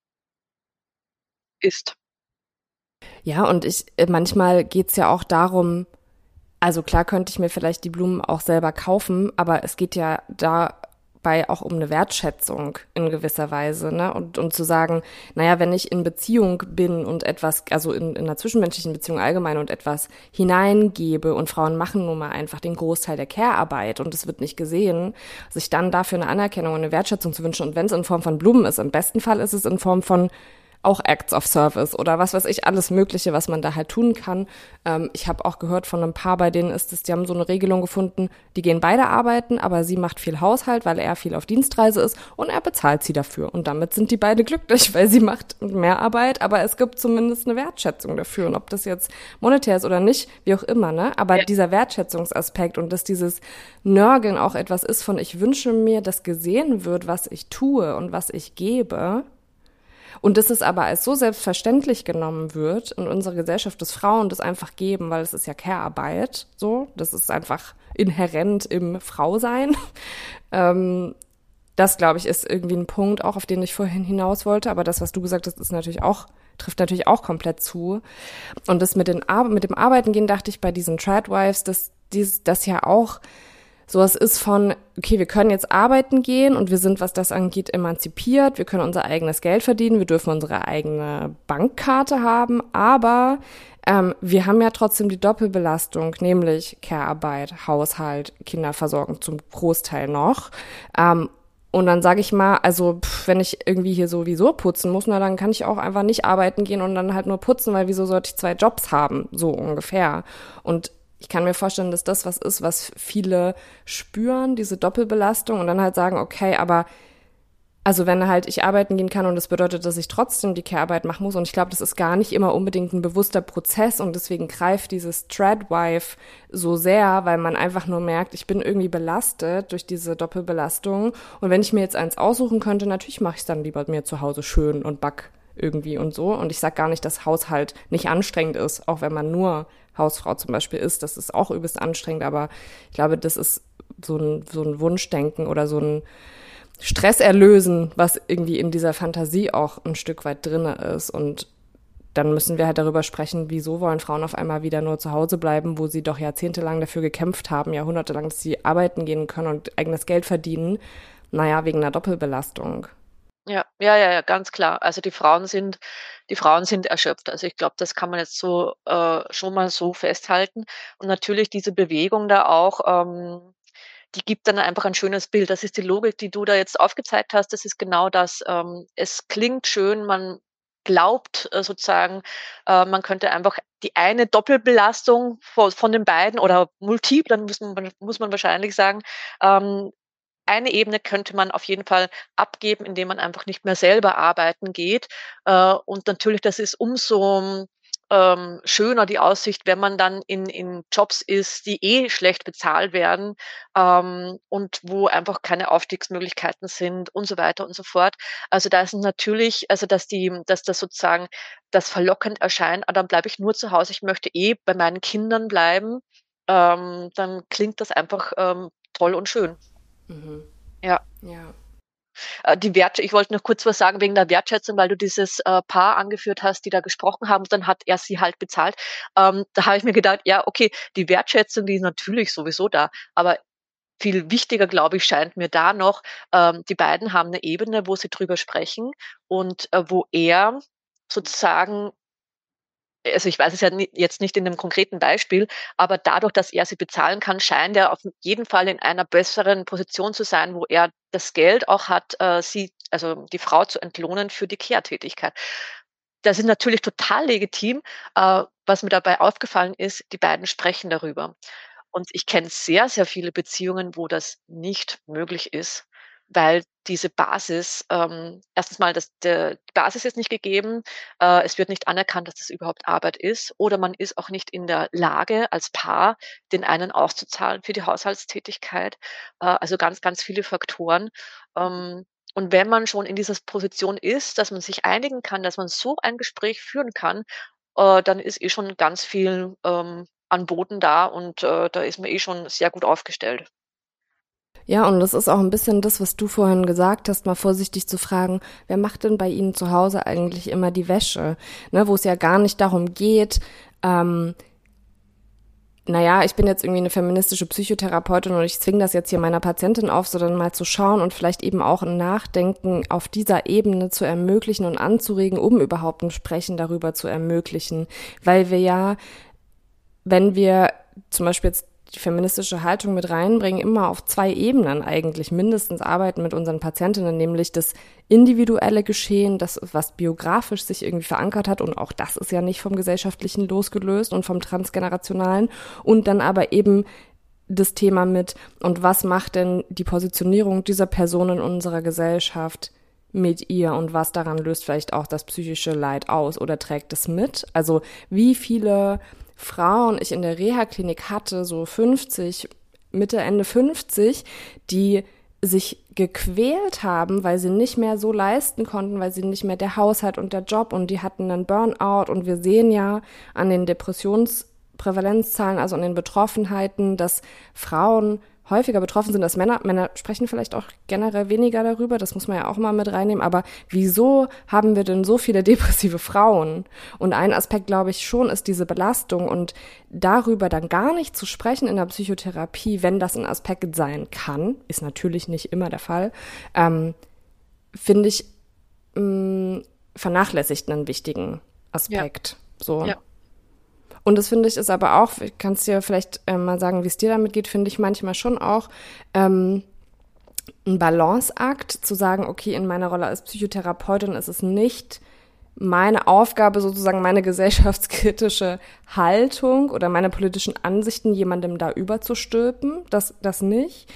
ist. Ja, und manchmal geht's ja auch darum, also klar könnte ich mir vielleicht die Blumen auch selber kaufen, aber es geht ja dabei auch um eine Wertschätzung in gewisser Weise, ne? Und zu sagen, naja, wenn ich in Beziehung bin und etwas, also in einer zwischenmenschlichen Beziehung allgemein und etwas hineingebe und Frauen machen nun mal einfach den Großteil der Care-Arbeit und es wird nicht gesehen, sich dann dafür eine Anerkennung und eine Wertschätzung zu wünschen und wenn es in Form von Blumen ist, im besten Fall ist es in Form von auch Acts of Service oder was weiß ich, alles Mögliche, was man da halt tun kann. Ich habe auch gehört von einem Paar, bei denen ist es, die haben so eine Regelung gefunden, die gehen beide arbeiten, aber sie macht viel Haushalt, weil er viel auf Dienstreise ist und er bezahlt sie dafür. Und damit sind die beide glücklich, weil sie macht mehr Arbeit, aber es gibt zumindest eine Wertschätzung dafür. Und ob das jetzt monetär ist oder nicht, wie auch immer, ne? Aber Ja. dieser Wertschätzungsaspekt und dass dieses Nörgeln auch etwas ist von, ich wünsche mir, dass gesehen wird, was ich tue und was ich gebe, und dass es aber als so selbstverständlich genommen wird in unserer Gesellschaft, dass Frauen das einfach geben, weil es ist ja Care-Arbeit, so. Das ist einfach inhärent im Frausein. Das, glaube ich, ist irgendwie ein Punkt auch, auf den ich vorhin hinaus wollte. Aber das, was du gesagt hast, ist natürlich auch, trifft natürlich auch komplett zu. Und das mit dem Arbeiten gehen, dachte ich bei diesen Tradwives, dass das ja auch sowas ist von, okay, wir können jetzt arbeiten gehen und wir sind, was das angeht, emanzipiert, wir können unser eigenes Geld verdienen, wir dürfen unsere eigene Bankkarte haben, aber wir haben ja trotzdem die Doppelbelastung, nämlich Care-Arbeit, Haushalt, Kinderversorgung zum Großteil noch. Und dann sage ich mal, also wenn ich irgendwie hier sowieso putzen muss, na dann kann ich auch einfach nicht arbeiten gehen und dann halt nur putzen, weil wieso sollte ich 2 Jobs haben, so ungefähr. Und ich kann mir vorstellen, dass das was ist, was viele spüren, diese Doppelbelastung und dann halt sagen, okay, aber also wenn halt ich arbeiten gehen kann und das bedeutet, dass ich trotzdem die Care-Arbeit machen muss und ich glaube, das ist gar nicht immer unbedingt ein bewusster Prozess und deswegen greift dieses Tradwife so sehr, weil man einfach nur merkt, ich bin irgendwie belastet durch diese Doppelbelastung und wenn ich mir jetzt eins aussuchen könnte, natürlich mache ich es dann lieber mir zu Hause schön und back irgendwie und so und ich sag gar nicht, dass Haushalt nicht anstrengend ist, auch wenn man nur Hausfrau zum Beispiel ist, das ist auch übelst anstrengend, aber ich glaube, das ist so ein Wunschdenken oder so ein Stress erlösen, was irgendwie in dieser Fantasie auch ein Stück weit drinne ist. Und dann müssen wir halt darüber sprechen, wieso wollen Frauen auf einmal wieder nur zu Hause bleiben, wo sie doch jahrzehntelang dafür gekämpft haben, jahrhundertelang, dass sie arbeiten gehen können und eigenes Geld verdienen. Naja, wegen einer Doppelbelastung. Ja, ja, ja, ja, ganz klar. Also die Frauen sind erschöpft. Also ich glaube, das kann man jetzt so schon mal so festhalten. Und natürlich diese Bewegung da auch, die gibt dann einfach ein schönes Bild. Das ist die Logik, die du da jetzt aufgezeigt hast. Das ist genau das. Es klingt schön, man glaubt sozusagen, man könnte einfach die eine Doppelbelastung von den beiden oder multiple, dann muss man wahrscheinlich sagen, ähm, eine Ebene könnte man auf jeden Fall abgeben, indem man einfach nicht mehr selber arbeiten geht. Und natürlich, das ist umso schöner die Aussicht, wenn man dann in Jobs ist, die schlecht bezahlt werden, und wo einfach keine Aufstiegsmöglichkeiten sind und so weiter und so fort. Also, da ist natürlich, also, dass das sozusagen das verlockend erscheint: „Ah, dann bleibe ich nur zu Hause, ich möchte bei meinen Kindern bleiben“, dann klingt das einfach, toll und schön. Mhm. Ja. Ja. Ich wollte noch kurz was sagen wegen der Wertschätzung, weil du dieses, Paar angeführt hast, die da gesprochen haben, dann hat er sie halt bezahlt. Da habe ich mir gedacht: „Ja, okay, die Wertschätzung, die ist natürlich sowieso da, aber viel wichtiger, glaube ich, scheint mir da noch, die beiden haben eine Ebene, wo sie drüber sprechen und, wo er sozusagen, also, ich weiß es ja jetzt nicht in dem konkreten Beispiel, aber dadurch, dass er sie bezahlen kann, scheint er auf jeden Fall in einer besseren Position zu sein, wo er das Geld auch hat, die Frau zu entlohnen für die Care-Tätigkeit. Das ist natürlich total legitim. Was mir dabei aufgefallen ist, die beiden sprechen darüber. Und ich kenne sehr, sehr viele Beziehungen, wo das nicht möglich ist, weil diese Basis, erstens mal, die Basis ist nicht gegeben, es wird nicht anerkannt, dass das überhaupt Arbeit ist, oder man ist auch nicht in der Lage, als Paar den einen auszuzahlen für die Haushaltstätigkeit. Also ganz, ganz viele Faktoren. Und wenn man schon in dieser Position ist, dass man sich einigen kann, dass man so ein Gespräch führen kann, dann ist schon ganz viel, an Boden da und, da ist man schon sehr gut aufgestellt. Ja, und das ist auch ein bisschen das, was du vorhin gesagt hast, mal vorsichtig zu fragen, wer macht denn bei Ihnen zu Hause eigentlich immer die Wäsche? Ne, wo es ja gar nicht darum geht, naja, ich bin jetzt irgendwie eine feministische Psychotherapeutin und ich zwinge das jetzt hier meiner Patientin auf, sondern mal zu schauen und vielleicht eben auch ein Nachdenken auf dieser Ebene zu ermöglichen und anzuregen, um überhaupt ein Sprechen darüber zu ermöglichen. Weil wir ja, wenn wir zum Beispiel jetzt die feministische Haltung mit reinbringen, immer auf 2 Ebenen eigentlich mindestens arbeiten mit unseren Patientinnen, nämlich das individuelle Geschehen, das, was biografisch sich irgendwie verankert hat, und auch das ist ja nicht vom Gesellschaftlichen losgelöst und vom Transgenerationalen, und dann aber eben das Thema mit, und was macht denn die Positionierung dieser Person in unserer Gesellschaft mit ihr und was daran löst vielleicht auch das psychische Leid aus oder trägt es mit? Also wie viele Frauen ich in der Reha-Klinik hatte, so 50, Mitte, Ende 50, die sich gequält haben, weil sie nicht mehr so leisten konnten, weil sie nicht mehr der Haushalt und der Job, und die hatten einen Burnout, und wir sehen ja an den Depressionsprävalenzzahlen, also an den Betroffenheiten, dass Frauen häufiger betroffen sind als Männer. Männer sprechen vielleicht auch generell weniger darüber, das muss man ja auch mal mit reinnehmen, aber wieso haben wir denn so viele depressive Frauen? Und ein Aspekt, glaube ich, schon ist diese Belastung, und darüber dann gar nicht zu sprechen in der Psychotherapie, wenn das ein Aspekt sein kann, ist natürlich nicht immer der Fall, finde ich, vernachlässigt einen wichtigen Ja, Aspekt. So. ja, Und das finde ich ist aber auch, kannst dir vielleicht mal sagen, wie es dir damit geht, finde ich manchmal schon auch ein Balanceakt, zu sagen, okay, in meiner Rolle als Psychotherapeutin ist es nicht meine Aufgabe, sozusagen meine gesellschaftskritische Haltung oder meine politischen Ansichten jemandem da überzustülpen, das nicht.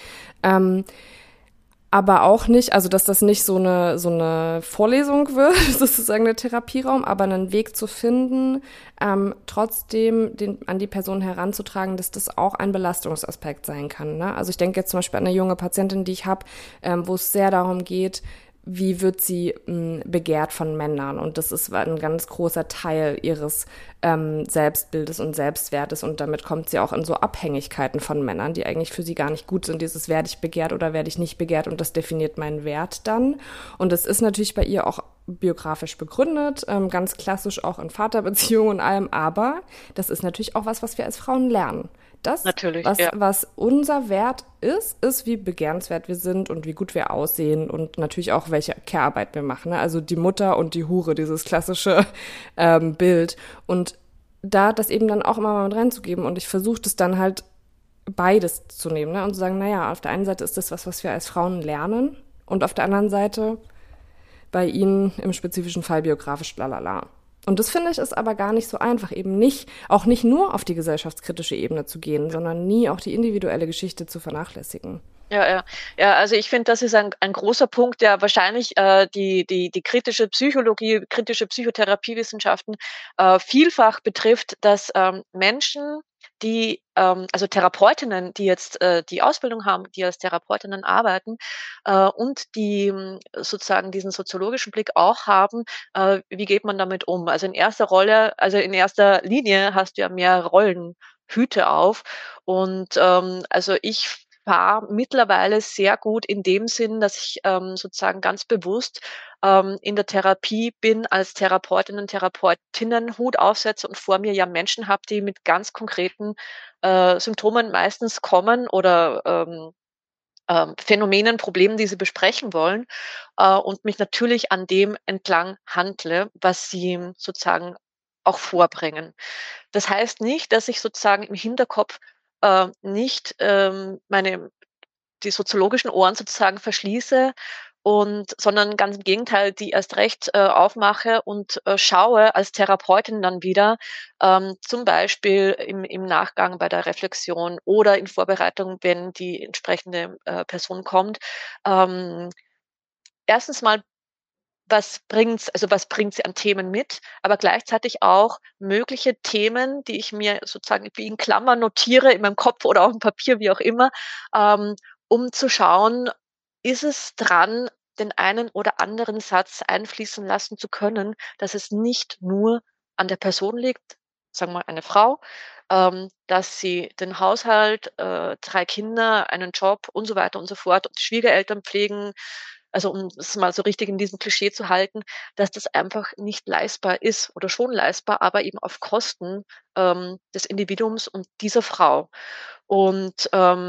Aber auch nicht, also dass das nicht so eine Vorlesung wird, sozusagen der Therapieraum, aber einen Weg zu finden, trotzdem an die Person heranzutragen, dass das auch ein Belastungsaspekt sein kann. Ne? Also ich denke jetzt zum Beispiel an eine junge Patientin, die ich habe, wo es sehr darum geht, wie wird sie begehrt von Männern, und das ist ein ganz großer Teil ihres Selbstbildes und Selbstwertes, und damit kommt sie auch in so Abhängigkeiten von Männern, die eigentlich für sie gar nicht gut sind, dieses werde ich begehrt oder werde ich nicht begehrt, und das definiert meinen Wert dann, und das ist natürlich bei ihr auch biografisch begründet, ganz klassisch auch in Vaterbeziehungen und allem, aber das ist natürlich auch was wir als Frauen lernen. Das, natürlich, ja. was unser Wert ist, wie begehrenswert wir sind und wie gut wir aussehen, und natürlich auch, welche Care-Arbeit wir machen. Ne? Also die Mutter und die Hure, dieses klassische Bild. Und da das eben dann auch immer mal mit reinzugeben, und ich versuche das dann halt beides zu nehmen, ne? Und zu sagen, naja, auf der einen Seite ist das was wir als Frauen lernen, und auf der anderen Seite bei ihnen im spezifischen Fall biografisch lalala. Und das finde ich ist aber gar nicht so einfach, eben nicht, auch nicht nur auf die gesellschaftskritische Ebene zu gehen, sondern nie auch die individuelle Geschichte zu vernachlässigen. Ja, ja. Ja, also ich finde, das ist ein großer Punkt, der wahrscheinlich die kritische Psychologie, kritische Psychotherapiewissenschaften vielfach betrifft, dass Menschen, also Therapeutinnen, die jetzt die Ausbildung haben, die als Therapeutinnen arbeiten und die sozusagen diesen soziologischen Blick auch haben, wie geht man damit um? Also in erster Linie hast du ja mehr Rollenhüte auf und also ich fahre mittlerweile sehr gut in dem Sinn, dass ich sozusagen ganz bewusst in der Therapie bin, als Therapeutinnen, Therapeutinnen-Hut aufsetze und vor mir ja Menschen habe, die mit ganz konkreten Symptomen meistens kommen oder Phänomenen, Problemen, die sie besprechen wollen und mich natürlich an dem entlang handle, was sie sozusagen auch vorbringen. Das heißt nicht, dass ich sozusagen im Hinterkopf nicht die soziologischen Ohren sozusagen verschließe sondern ganz im Gegenteil, die erst recht aufmache und schaue als Therapeutin dann wieder, zum Beispiel im Nachgang bei der Reflexion oder in Vorbereitung, wenn die entsprechende Person kommt. Ähm, Erstens mal, was bringt sie an Themen mit, aber gleichzeitig auch mögliche Themen, die ich mir sozusagen wie in Klammern notiere in meinem Kopf oder aufm Papier, wie auch immer, ähm, um zu schauen, ist es dran, den einen oder anderen Satz einfließen lassen zu können, dass es nicht nur an der Person liegt, sagen wir eine Frau, dass sie den Haushalt, 3 Kinder, einen Job und so weiter und so fort und die Schwiegereltern pflegen, also um es mal so richtig in diesem Klischee zu halten, dass das einfach nicht leistbar ist oder schon leistbar, aber eben auf Kosten des Individuums und dieser Frau. Und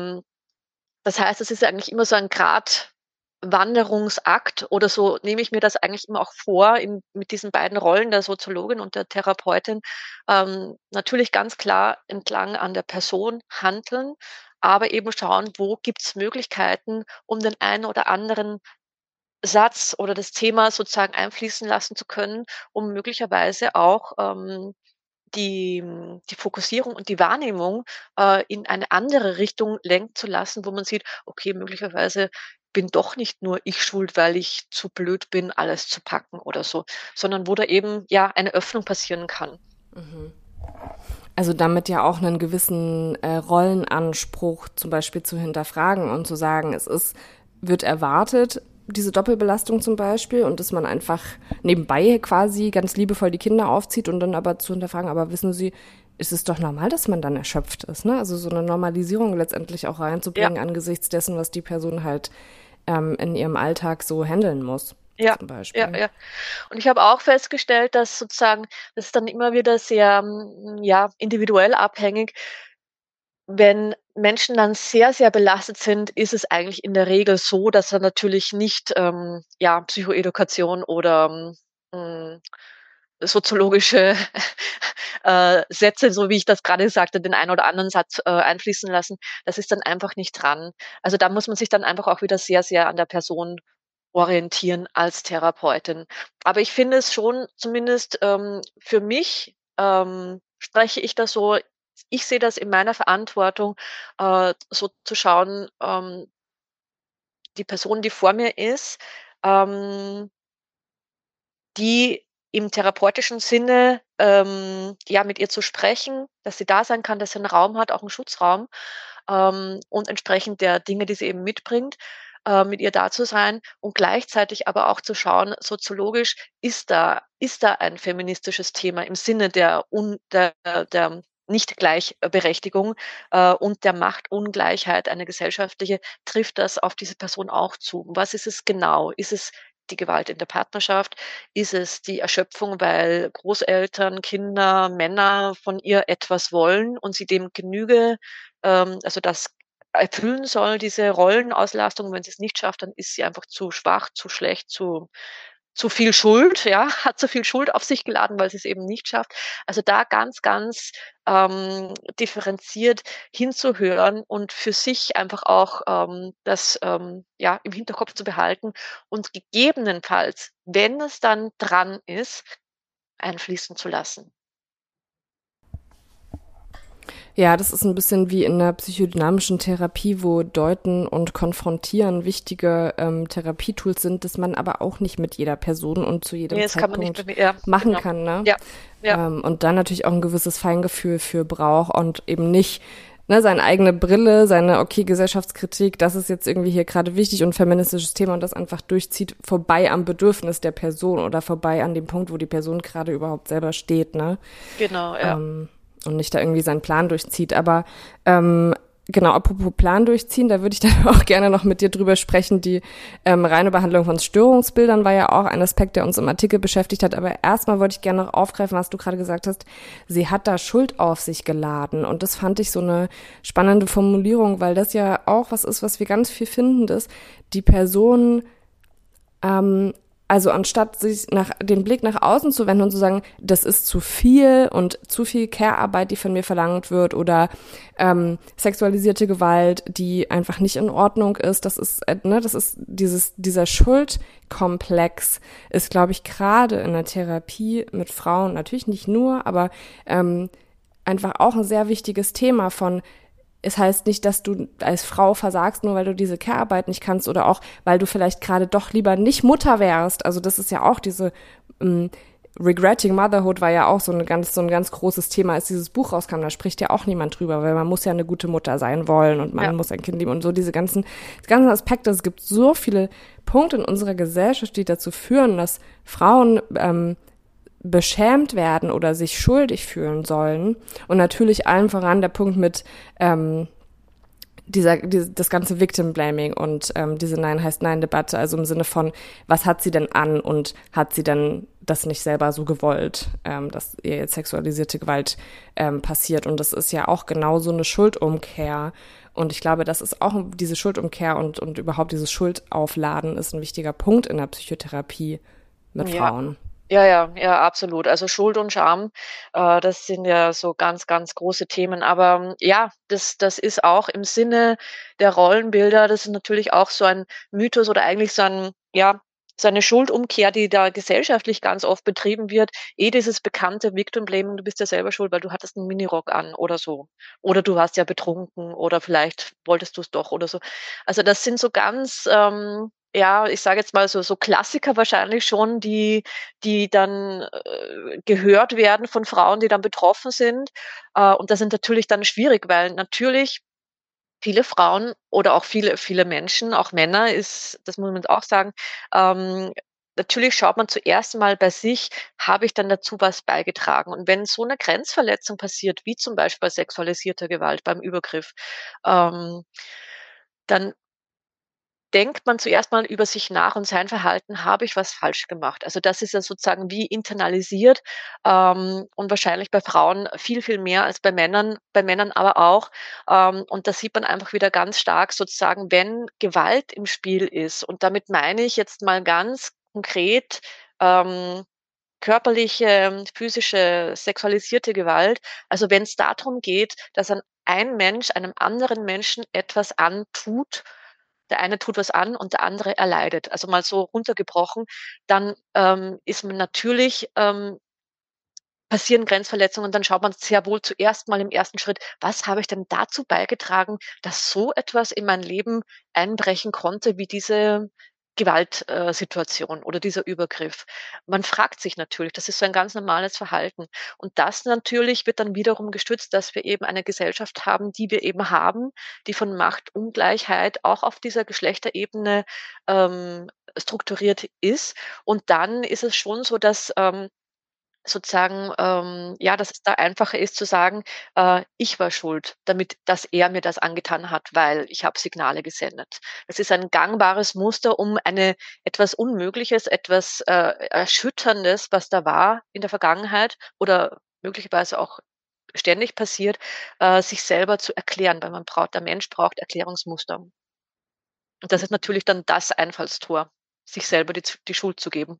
das heißt, es ist ja eigentlich immer so ein Gratwanderungsakt oder so nehme ich mir das eigentlich immer auch vor mit diesen beiden Rollen der Soziologin und der Therapeutin. Natürlich ganz klar entlang an der Person handeln, aber eben schauen, wo gibt's Möglichkeiten, um den einen oder anderen Satz oder das Thema sozusagen einfließen lassen zu können, um möglicherweise auch die Fokussierung und die Wahrnehmung in eine andere Richtung lenken zu lassen, wo man sieht, okay, möglicherweise bin doch nicht nur ich schuld, weil ich zu blöd bin, alles zu packen oder so, sondern wo da eben ja eine Öffnung passieren kann. Also damit ja auch einen gewissen Rollenanspruch zum Beispiel zu hinterfragen und zu sagen, wird erwartet, diese Doppelbelastung zum Beispiel, und dass man einfach nebenbei quasi ganz liebevoll die Kinder aufzieht und dann aber zu hinterfragen, aber wissen Sie, ist es doch normal, dass man dann erschöpft ist, ne? Also so eine Normalisierung letztendlich auch Ja, reinzubringen angesichts dessen, was die Person halt in ihrem Alltag so handeln muss, ja, zum ja, Beispiel. ja. Und ich habe auch festgestellt, dass sozusagen das ist dann immer wieder sehr ja, individuell abhängig. Wenn Menschen dann sehr, sehr belastet sind, ist es eigentlich in der Regel so, dass er natürlich nicht, ja, Psychoedukation oder, soziologische, Sätze, so wie ich das gerade sagte, den einen oder anderen Satz, einfließen lassen. Das ist dann einfach nicht dran. Also, da muss man sich dann einfach auch wieder sehr, sehr an der Person orientieren als Therapeutin. Aber ich finde es schon zumindest, für mich, spreche ich das so ich sehe das in meiner Verantwortung, so zu schauen, die Person, die vor mir ist, ähm, die im therapeutischen Sinne, ja, mit ihr zu sprechen, dass sie da sein kann, dass sie 'n Raum hat, auch 'n Schutzraum, und entsprechend der Dinge, die sie eben mitbringt, mit ihr da zu sein und gleichzeitig aber auch zu schauen, soziologisch, ist da ein feministisches Thema im Sinne der Nicht-Gleichberechtigung, und der Machtungleichheit, eine gesellschaftliche, trifft das auf diese Person auch zu? Was ist es genau? Ist es die Gewalt in der Partnerschaft? Ist es die Erschöpfung, weil Großeltern, Kinder, Männer von ihr etwas wollen und sie dem Genüge also das erfüllen soll, diese Rollenauslastung. Wenn sie es nicht schafft, dann ist sie einfach zu schwach, zu schlecht, zu viel Schuld, ja, hat zu viel Schuld auf sich geladen, weil sie es eben nicht schafft. Also da ganz, ganz differenziert hinzuhören und für sich einfach auch das ja, im Hinterkopf zu behalten und gegebenenfalls, wenn es dann dran ist, einfließen zu lassen. Ja, das ist ein bisschen wie in der psychodynamischen Therapie, wo Deuten und Konfrontieren wichtige Therapietools sind, dass man aber auch nicht mit jeder Person und zu Nee, jedem das kann man nicht Zeitpunkt bei mir. Ja, machen genau. kann, ne? Ja, ja. Und dann natürlich auch ein gewisses Feingefühl für braucht und eben nicht, ne, seine eigene Brille, seine, okay, Gesellschaftskritik, das ist jetzt irgendwie hier gerade wichtig und feministisches Thema und das einfach durchzieht, vorbei am Bedürfnis der Person oder vorbei an dem Punkt, wo die Person gerade überhaupt selber steht, ne? Genau, ja. Und nicht da irgendwie seinen Plan durchzieht. Aber genau, apropos Plan durchziehen, da würde ich dann auch gerne noch mit dir drüber sprechen. Die reine Behandlung von Störungsbildern war ja auch ein Aspekt, der uns im Artikel beschäftigt hat. Aber erstmal wollte ich gerne noch aufgreifen, was du gerade gesagt hast. Sie hat da Schuld auf sich geladen. Und das fand ich so eine spannende Formulierung, weil das ja auch was ist, was wir ganz viel finden, dass die Person also anstatt sich den Blick nach außen zu wenden und zu sagen, das ist zu viel und zu viel Care-Arbeit, die von mir verlangt wird oder sexualisierte Gewalt, die einfach nicht in Ordnung ist, das ist dieser Schuldkomplex ist, glaube ich, gerade in der Therapie mit Frauen, natürlich nicht nur, aber einfach auch ein sehr wichtiges Thema von. Es heißt nicht, dass du als Frau versagst, nur weil du diese Care-Arbeit nicht kannst oder auch, weil du vielleicht gerade doch lieber nicht Mutter wärst. Also das ist ja auch diese Regretting Motherhood war ja auch so ein ganz großes Thema, als dieses Buch rauskam. Da spricht ja auch niemand drüber, weil man muss ja eine gute Mutter sein wollen und man muss ein Kind lieben und so diese ganzen Aspekte. Es gibt so viele Punkte in unserer Gesellschaft, die dazu führen, dass Frauen beschämt werden oder sich schuldig fühlen sollen. Und natürlich allen voran der Punkt mit das ganze Victim Blaming und diese Nein heißt Nein-Debatte, also im Sinne von, was hat sie denn an und hat sie denn das nicht selber so gewollt, dass ihr jetzt sexualisierte Gewalt passiert. Und das ist ja auch genau so eine Schuldumkehr. Und ich glaube, das ist auch diese Schuldumkehr und überhaupt dieses Schuldaufladen ist ein wichtiger Punkt in der Psychotherapie mit Frauen. Ja, absolut. Also Schuld und Scham, das sind ja so ganz, ganz große Themen. Aber ja, das ist auch im Sinne der Rollenbilder, das ist natürlich auch so ein Mythos oder eigentlich so eine Schuldumkehr, die da gesellschaftlich ganz oft betrieben wird. Dieses bekannte Victim Blaming, du bist ja selber schuld, weil du hattest einen Minirock an oder so. Oder du warst ja betrunken oder vielleicht wolltest du es doch oder so. Also das sind so ganz, ich sage jetzt mal so Klassiker wahrscheinlich schon, die dann gehört werden von Frauen, die dann betroffen sind. Und das ist natürlich dann schwierig, weil natürlich viele Frauen oder auch viele Menschen, auch Männer das muss man auch sagen, natürlich schaut man zuerst mal bei sich, habe ich dann dazu was beigetragen? Und wenn so eine Grenzverletzung passiert, wie zum Beispiel bei sexualisierter Gewalt, beim Übergriff, ähm, dann denkt man zuerst mal über sich nach und sein Verhalten, habe ich was falsch gemacht? Also, das ist ja sozusagen wie internalisiert, und wahrscheinlich bei Frauen viel, viel mehr als bei Männern aber auch. Und da sieht man einfach wieder ganz stark sozusagen, wenn Gewalt im Spiel ist, und damit meine ich jetzt mal ganz konkret, ähm, körperliche, physische, sexualisierte Gewalt. Also, wenn es darum geht, dass ein Mensch einem anderen Menschen etwas antut, der eine tut was an und der andere erleidet. Also mal so runtergebrochen, dann ist man natürlich passieren Grenzverletzungen, dann schaut man sehr wohl zuerst mal im ersten Schritt, was habe ich denn dazu beigetragen, dass so etwas in mein Leben einbrechen konnte wie diese Gewaltsituation Situation oder dieser Übergriff. Man fragt sich natürlich, das ist so ein ganz normales Verhalten. Und das natürlich wird dann wiederum gestützt, dass wir eben eine Gesellschaft haben, die wir eben haben, die von Machtungleichheit auch auf dieser Geschlechterebene strukturiert ist. Und dann ist es schon so, dass sozusagen, dass es da einfacher ist zu sagen, ich war schuld, dass er mir das angetan hat, weil ich habe Signale gesendet. Das ist ein gangbares Muster, um etwas Unmögliches, etwas Erschütterndes, was da war in der Vergangenheit oder möglicherweise auch ständig passiert, sich selber zu erklären, weil der Mensch braucht Erklärungsmuster. Und das ist natürlich dann das Einfallstor, sich selber die Schuld zu geben.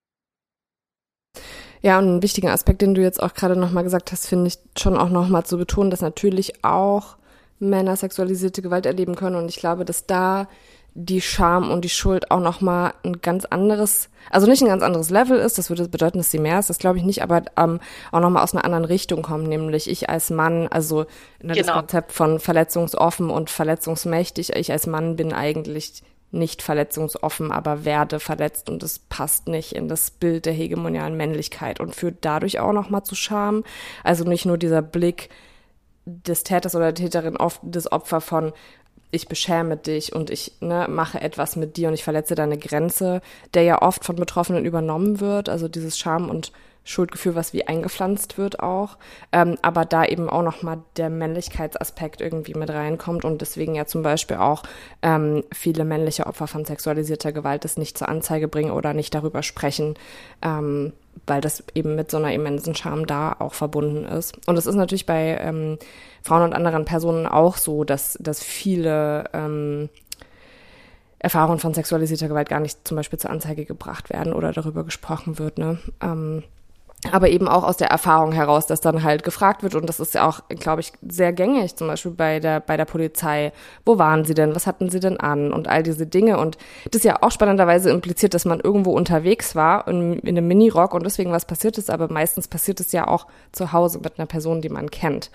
Ja, und ein wichtiger Aspekt, den du jetzt auch gerade nochmal gesagt hast, finde ich schon auch nochmal zu betonen, dass natürlich auch Männer sexualisierte Gewalt erleben können. Und ich glaube, dass da die Scham und die Schuld auch nochmal ein ganz anderes, also nicht ein ganz anderes Level ist, das würde bedeuten, dass sie mehr ist, das glaube ich nicht, aber auch nochmal aus einer anderen Richtung kommt, nämlich ich als Mann, also das Konzept von verletzungsoffen und verletzungsmächtig, ich als Mann bin eigentlich nicht verletzungsoffen, aber werde verletzt und es passt nicht in das Bild der hegemonialen Männlichkeit und führt dadurch auch nochmal zu Scham. Also nicht nur dieser Blick des Täters oder der Täterin auf das Opfer von ich beschäme dich und ich mache etwas mit dir und ich verletze deine Grenze, der ja oft von Betroffenen übernommen wird, also dieses Scham- und Schuldgefühl, was wie eingepflanzt wird auch, aber da eben auch nochmal der Männlichkeitsaspekt irgendwie mit reinkommt und deswegen ja zum Beispiel auch viele männliche Opfer von sexualisierter Gewalt das nicht zur Anzeige bringen oder nicht darüber sprechen, weil das eben mit so einer immensen Scham da auch verbunden ist. Und es ist natürlich bei Frauen und anderen Personen auch so, dass viele Erfahrungen von sexualisierter Gewalt gar nicht zum Beispiel zur Anzeige gebracht werden oder darüber gesprochen wird, ne? Aber eben auch aus der Erfahrung heraus, dass dann halt gefragt wird und das ist ja auch, glaube ich, sehr gängig, zum Beispiel bei der Polizei. Wo waren Sie denn? Was hatten Sie denn an? Und all diese Dinge und das ja auch spannenderweise impliziert, dass man irgendwo unterwegs war in einem Minirock und deswegen was passiert ist, aber meistens passiert es ja auch zu Hause mit einer Person, die man kennt.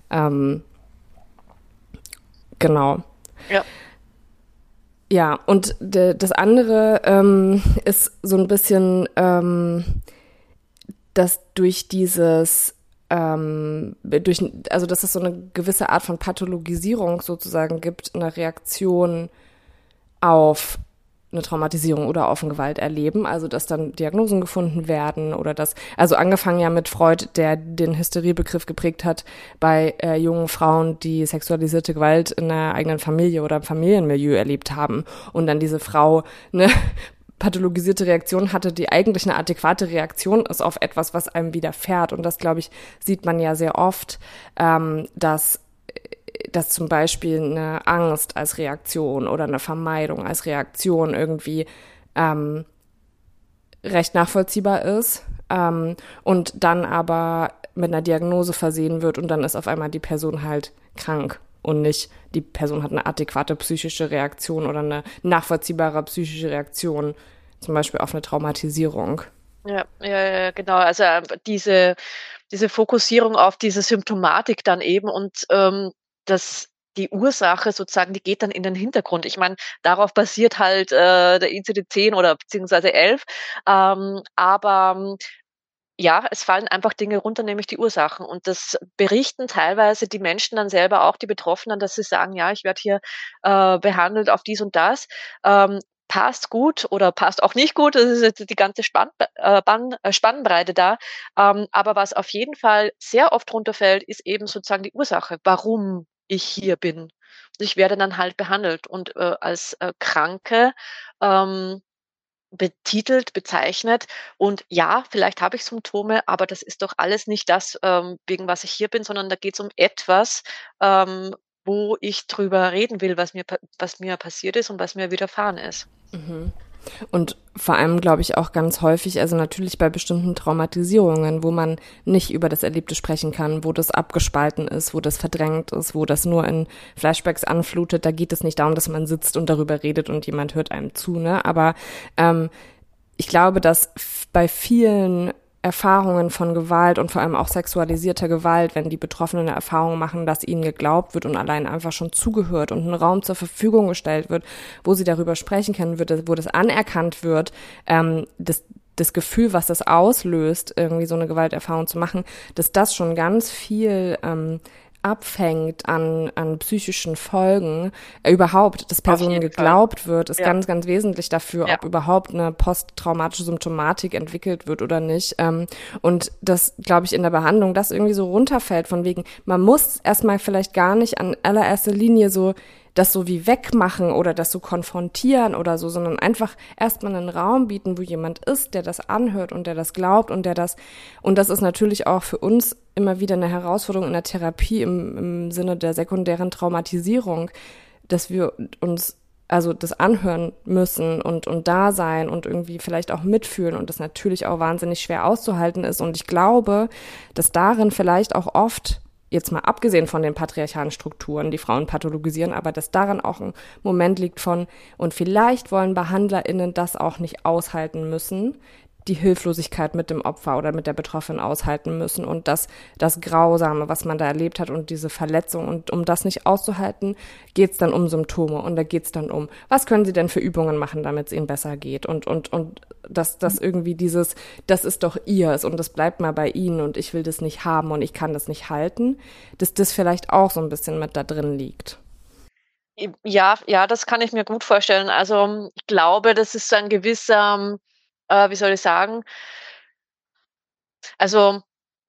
Genau. Ja. Ja, und das andere ist so ein bisschen dass durch dieses, also dass es so eine gewisse Art von Pathologisierung sozusagen gibt, eine Reaktion auf eine Traumatisierung oder auf ein Gewalterleben, also dass dann Diagnosen gefunden werden oder dass, also angefangen ja mit Freud, der den Hysteriebegriff geprägt hat bei jungen Frauen, die sexualisierte Gewalt in der eigenen Familie oder im Familienmilieu erlebt haben und dann diese Frau eine pathologisierte Reaktion hatte, die eigentlich eine adäquate Reaktion ist auf etwas, was einem widerfährt. Und das, glaube ich, sieht man ja sehr oft, dass zum Beispiel eine Angst als Reaktion oder eine Vermeidung als Reaktion irgendwie recht nachvollziehbar ist und dann aber mit einer Diagnose versehen wird und dann ist auf einmal die Person halt krank. Und nicht, die Person hat eine adäquate psychische Reaktion oder eine nachvollziehbare psychische Reaktion, zum Beispiel auf eine Traumatisierung. Ja, genau. Also diese Fokussierung auf diese Symptomatik dann eben und die Ursache sozusagen, die geht dann in den Hintergrund. Ich meine, darauf basiert halt der ICD-10 oder beziehungsweise 11. Aber ja, es fallen einfach Dinge runter, nämlich die Ursachen. Und das berichten teilweise die Menschen dann selber auch, die Betroffenen, dass sie sagen, ja, ich werde hier behandelt auf dies und das. Passt gut oder passt auch nicht gut. Das ist jetzt die ganze Spannbreite da. Aber was auf jeden Fall sehr oft runterfällt, ist eben sozusagen die Ursache, warum ich hier bin. Und ich werde dann halt behandelt und als Kranke betitelt, bezeichnet und ja, vielleicht habe ich Symptome, aber das ist doch alles nicht das, wegen was ich hier bin, sondern da geht es um etwas, wo ich drüber reden will, was mir passiert ist und was mir widerfahren ist. Mhm. Und vor allem, glaube ich, auch ganz häufig, also natürlich bei bestimmten Traumatisierungen, wo man nicht über das Erlebte sprechen kann, wo das abgespalten ist, wo das verdrängt ist, wo das nur in Flashbacks anflutet, da geht es nicht darum, dass man sitzt und darüber redet und jemand hört einem zu, ne? Aber ich glaube, dass bei vielen Erfahrungen von Gewalt und vor allem auch sexualisierter Gewalt, wenn die Betroffenen eine Erfahrung machen, dass ihnen geglaubt wird und allein einfach schon zugehört und ein Raum zur Verfügung gestellt wird, wo sie darüber sprechen können, wo das anerkannt wird, das Gefühl, was das auslöst, irgendwie so eine Gewalterfahrung zu machen, dass das schon ganz viel abhängt an psychischen Folgen, überhaupt, dass Personen geglaubt wird, ist ganz, ganz wesentlich dafür, ob überhaupt eine posttraumatische Symptomatik entwickelt wird oder nicht. Und das, glaube ich, in der Behandlung, das irgendwie so runterfällt, von wegen, man muss erstmal vielleicht gar nicht an allererster Linie so das so wie wegmachen oder das so konfrontieren oder so, sondern einfach erstmal einen Raum bieten, wo jemand ist, der das anhört und der das glaubt und und das ist natürlich auch für uns immer wieder eine Herausforderung in der Therapie im Sinne der sekundären Traumatisierung, dass wir uns also das anhören müssen und da sein und irgendwie vielleicht auch mitfühlen und das natürlich auch wahnsinnig schwer auszuhalten ist und ich glaube, dass darin vielleicht auch oft jetzt mal abgesehen von den patriarchalen Strukturen, die Frauen pathologisieren, aber dass daran auch ein Moment liegt von, und vielleicht wollen BehandlerInnen das auch nicht aushalten müssen, die Hilflosigkeit mit dem Opfer oder mit der Betroffenen aushalten müssen und das Grausame, was man da erlebt hat und diese Verletzung. Und um das nicht auszuhalten, geht's dann um Symptome und da geht's dann um, was können sie denn für Übungen machen, damit es ihnen besser geht und dass das irgendwie dieses, das ist doch ihrs und das bleibt mal bei ihnen und ich will das nicht haben und ich kann das nicht halten, dass das vielleicht auch so ein bisschen mit da drin liegt. Ja, ja, das kann ich mir gut vorstellen. Also, ich glaube, das ist so ein gewisser, wie soll ich sagen, also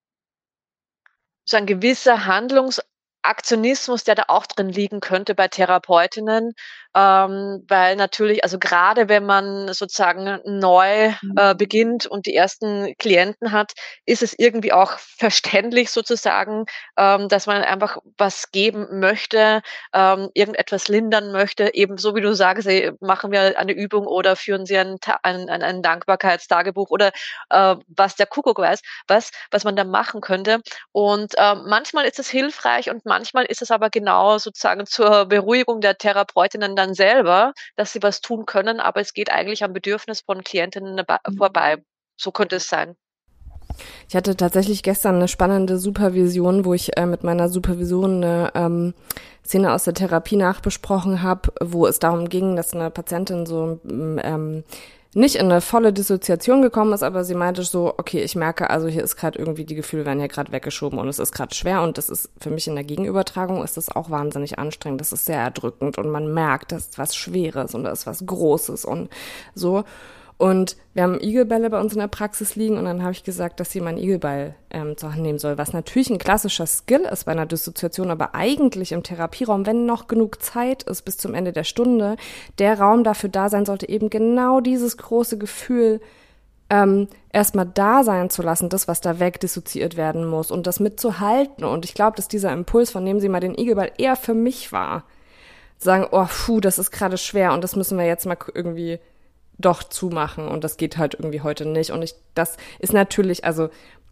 so ein gewisser Handlungsaktionismus, der da auch drin liegen könnte bei Therapeutinnen, weil natürlich, also gerade wenn man sozusagen neu, beginnt und die ersten Klienten hat, ist es irgendwie auch verständlich sozusagen, dass man einfach was geben möchte, irgendetwas lindern möchte. Ebenso wie du sagst: „Ey, machen wir eine Übung oder führen Sie ein Dankbarkeitstagebuch“ oder, was der Kuckuck weiß, was man da machen könnte. Und, manchmal ist es hilfreich und manchmal ist es aber genau sozusagen zur Beruhigung der Therapeutinnen dann selber, dass sie was tun können, aber es geht eigentlich am Bedürfnis von Klientinnen vorbei. So könnte es sein. Ich hatte tatsächlich gestern eine spannende Supervision, wo ich mit meiner Supervisorin eine Szene aus der Therapie nachbesprochen habe, wo es darum ging, dass eine Patientin so nicht in eine volle Dissoziation gekommen ist, aber sie meinte so, okay, ich merke, also hier ist gerade irgendwie, die Gefühle werden hier gerade weggeschoben und es ist gerade schwer und das ist für mich in der Gegenübertragung ist das auch wahnsinnig anstrengend, das ist sehr erdrückend und man merkt, das ist was Schweres und das ist was Großes und so. Und wir haben Igelbälle bei uns in der Praxis liegen und dann habe ich gesagt, dass sie meinen Igelball zur Hand nehmen soll, was natürlich ein klassischer Skill ist bei einer Dissoziation, aber eigentlich im Therapieraum, wenn noch genug Zeit ist bis zum Ende der Stunde, der Raum dafür da sein sollte, eben genau dieses große Gefühl erstmal da sein zu lassen, das, was da wegdissoziiert werden muss und das mitzuhalten. Und ich glaube, dass dieser Impuls, von nehmen Sie mal den Igelball, eher für mich war. Sagen, oh, das ist gerade schwer und das müssen wir jetzt mal irgendwie doch zumachen und das geht halt irgendwie heute nicht. Und das ist natürlich, also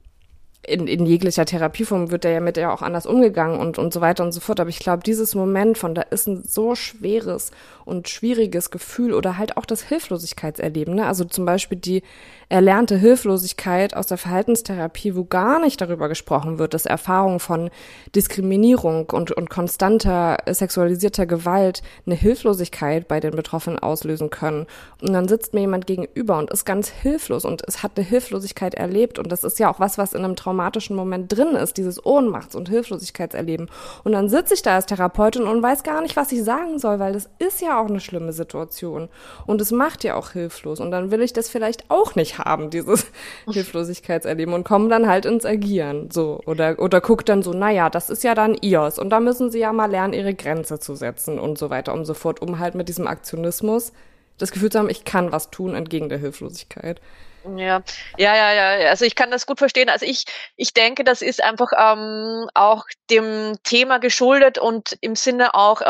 in jeglicher Therapieform wird der ja mit der auch anders umgegangen und so weiter und so fort. Aber ich glaube, dieses Moment von, da ist ein so schweres und schwieriges Gefühl oder halt auch das Hilflosigkeitserleben, ne? Also zum Beispiel die erlernte Hilflosigkeit aus der Verhaltenstherapie, wo gar nicht darüber gesprochen wird, dass Erfahrungen von Diskriminierung und konstanter sexualisierter Gewalt eine Hilflosigkeit bei den Betroffenen auslösen können. Und dann sitzt mir jemand gegenüber und ist ganz hilflos und es hat eine Hilflosigkeit erlebt und das ist ja auch was in einem traumatischen Moment drin ist, dieses Ohnmachts- und Hilflosigkeitserleben. Und dann sitze ich da als Therapeutin und weiß gar nicht, was ich sagen soll, weil das ist ja auch eine schlimme Situation und es macht ja auch hilflos und dann will ich das vielleicht auch nicht haben, dieses Hilflosigkeitserleben und komme dann halt ins Agieren, so, oder guck dann so, naja, das ist ja dann ihrs und da müssen sie ja mal lernen, ihre Grenze zu setzen und so weiter und so fort, um halt mit diesem Aktionismus das Gefühl zu haben, ich kann was tun entgegen der Hilflosigkeit. Ja, ja, ja, ja. Also ich kann das gut verstehen. Also ich denke, das ist einfach auch dem Thema geschuldet und im Sinne auch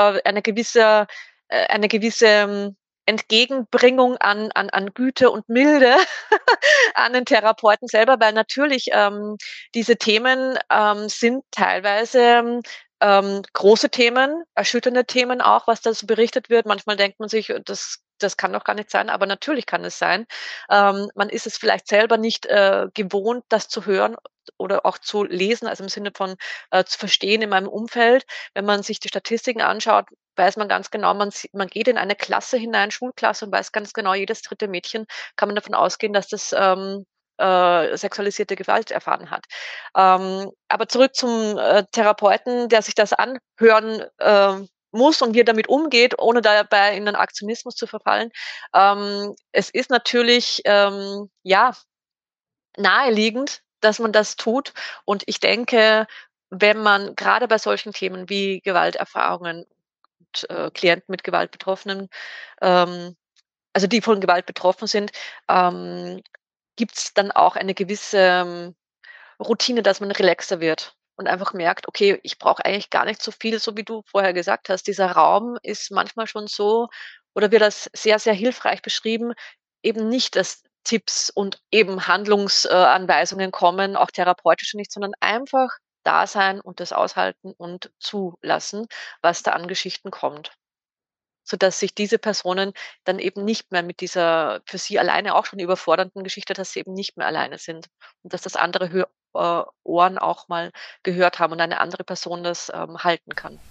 eine gewisse Entgegenbringung an Güte und Milde an den Therapeuten selber, weil natürlich diese Themen sind teilweise große Themen, erschütternde Themen auch, was da so berichtet wird. Manchmal denkt man sich, das kann doch gar nicht sein, aber natürlich kann es sein. Man ist es vielleicht selber nicht gewohnt, das zu hören oder auch zu lesen, also im Sinne von zu verstehen in meinem Umfeld. Wenn man sich die Statistiken anschaut, weiß man ganz genau, man geht in eine Klasse hinein, Schulklasse und weiß ganz genau, jedes dritte Mädchen kann man davon ausgehen, dass das sexualisierte Gewalt erfahren hat. Aber zurück zum Therapeuten, der sich das anhören muss und wie er damit umgeht, ohne dabei in den Aktionismus zu verfallen. Es ist natürlich ja naheliegend, dass man das tut. Und ich denke, wenn man gerade bei solchen Themen wie Gewalterfahrungen und Klienten mit Gewaltbetroffenen, ähm, also die von Gewalt betroffen sind, ähm, gibt es dann auch eine gewisse Routine, dass man relaxer wird und einfach merkt: „Okay, ich brauche eigentlich gar nicht so viel“, so wie du vorher gesagt hast. Dieser Raum ist manchmal schon so oder wird als sehr, sehr hilfreich beschrieben, eben nicht, dass Tipps und eben Handlungsanweisungen kommen, auch therapeutische nicht, sondern einfach da sein und das aushalten und zulassen, was da an Geschichten kommt. Sodass sich diese Personen dann eben nicht mehr mit dieser für sie alleine auch schon überfordernden Geschichte, dass sie eben nicht mehr alleine sind und dass das andere Ohren auch mal gehört haben und eine andere Person das, halten kann.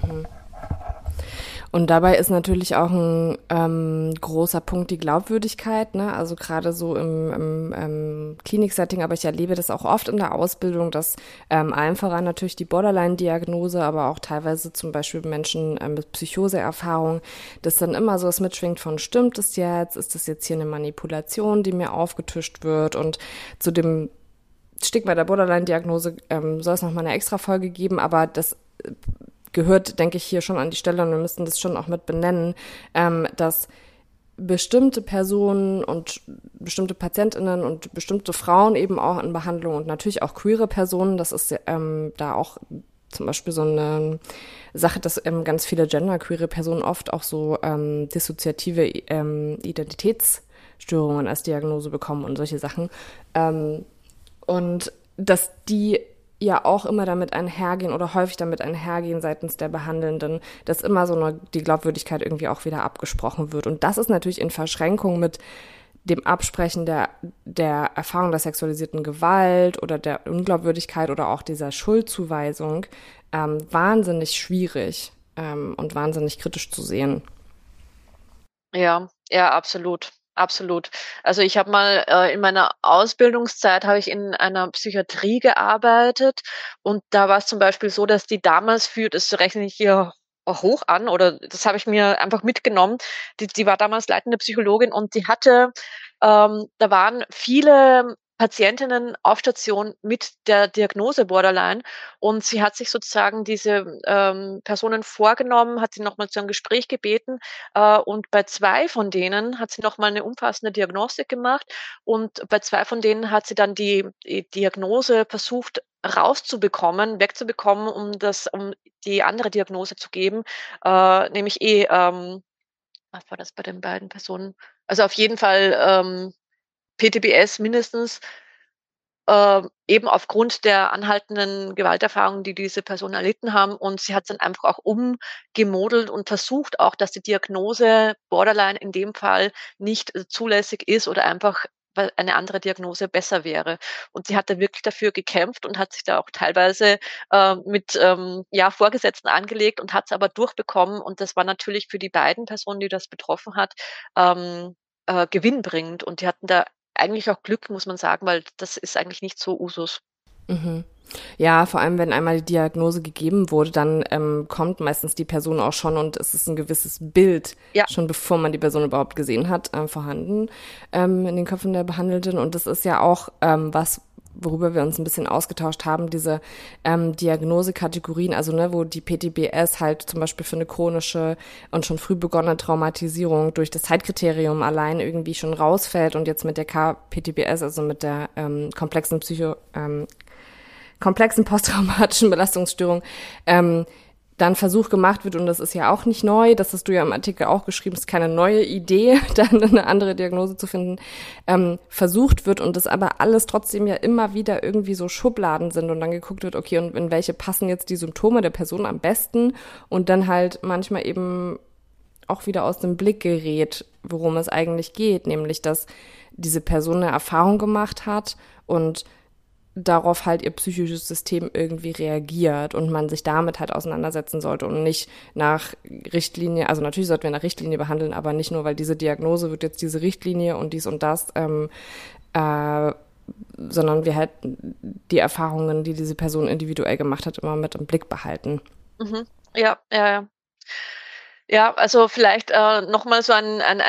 Und dabei ist natürlich auch ein großer Punkt die Glaubwürdigkeit, ne? Also gerade so im Kliniksetting, aber ich erlebe das auch oft in der Ausbildung, dass allen voran natürlich die Borderline-Diagnose, aber auch teilweise zum Beispiel Menschen mit Psychoseerfahrung, dass dann immer so was mitschwingt von, stimmt es jetzt? Ist das jetzt hier eine Manipulation, die mir aufgetischt wird? Und zu dem Stigma der Borderline-Diagnose soll es nochmal eine extra Folge geben, aber das gehört, denke ich, hier schon an die Stelle und wir müssen das schon auch mit benennen, dass bestimmte Personen und bestimmte PatientInnen und bestimmte Frauen eben auch in Behandlung und natürlich auch queere Personen, das ist da auch zum Beispiel so eine Sache, dass ganz viele genderqueere Personen oft auch so dissoziative Identitätsstörungen als Diagnose bekommen und solche Sachen. Und dass die ja auch immer damit einhergehen oder häufig damit einhergehen seitens der Behandelnden, dass immer so die Glaubwürdigkeit irgendwie auch wieder abgesprochen wird. Und das ist natürlich in Verschränkung mit dem Absprechen der Erfahrung der sexualisierten Gewalt oder der Unglaubwürdigkeit oder auch dieser Schuldzuweisung wahnsinnig schwierig und wahnsinnig kritisch zu sehen. Ja, ja, absolut, absolut. Also, ich habe mal, in meiner Ausbildungszeit habe ich in einer Psychiatrie gearbeitet und da war es zum Beispiel so, dass die damals für das rechne ich ihr hoch an oder das habe ich mir einfach mitgenommen. Die war damals leitende Psychologin und die hatte da waren viele Patientinnen auf Station mit der Diagnose Borderline und sie hat sich sozusagen diese, Personen vorgenommen, hat sie noch mal zu einem Gespräch gebeten, und bei 2 von denen hat sie noch mal 'ne umfassende Diagnostik gemacht und bei 2 von denen hat sie dann die Diagnose versucht rauszubekommen, wegzubekommen, um die andere Diagnose zu geben, nämlich was war das bei den beiden Personen? Also, auf jeden Fall, PTBS mindestens, eben aufgrund der anhaltenden Gewalterfahrungen, die diese Personen erlitten haben. Und sie hat's dann einfach auch umgemodelt und versucht auch, dass die Diagnose Borderline in dem Fall nicht, zulässig ist oder einfach, weil eine andere Diagnose besser wäre. Und sie hat da wirklich dafür gekämpft und hat sich da auch teilweise, mit, ja, Vorgesetzten angelegt und hat's aber durchbekommen. Und das war natürlich für die beiden Personen, die das betroffen hat, ähm, gewinnbringend. Und die hatten da eigentlich auch Glück, muss man sagen, weil das ist eigentlich nicht so Usus. Ja, vor allem, wenn einmal die Diagnose gegeben wurde, dann kommt meistens die Person auch schon und es ist ein gewisses Bild, Ja, schon bevor man die Person überhaupt gesehen hat, vorhanden in den Köpfen der Behandelten. Und das ist ja auch was, worüber wir uns ein bisschen ausgetauscht haben, diese Diagnosekategorien, also ne, wo die PTBS halt zum Beispiel für eine chronische und schon früh begonnene Traumatisierung durch das Zeitkriterium allein irgendwie schon rausfällt und jetzt mit der KPTBS, also mit der komplexen posttraumatischen Belastungsstörung, dann Versuch gemacht wird, und das ist ja auch nicht neu, das hast du ja im Artikel auch geschrieben, ist keine neue Idee, dann eine andere Diagnose zu finden, versucht wird und das aber alles trotzdem ja immer wieder irgendwie so Schubladen sind und dann geguckt wird, okay, und in welche passen jetzt die Symptome der Person am besten und dann halt manchmal eben auch wieder aus dem Blick gerät, worum es eigentlich geht, nämlich, dass diese Person eine Erfahrung gemacht hat und darauf halt ihr psychisches System irgendwie reagiert und man sich damit halt auseinandersetzen sollte und nicht nach Richtlinie, also natürlich sollten wir nach Richtlinie behandeln, aber nicht nur, weil diese Diagnose wird jetzt diese Richtlinie und dies und das, äh, sondern wir halt die Erfahrungen, die diese Person individuell gemacht hat, immer mit im Blick behalten. mhm. Ja, ja, ja. Ja, also vielleicht, noch mal so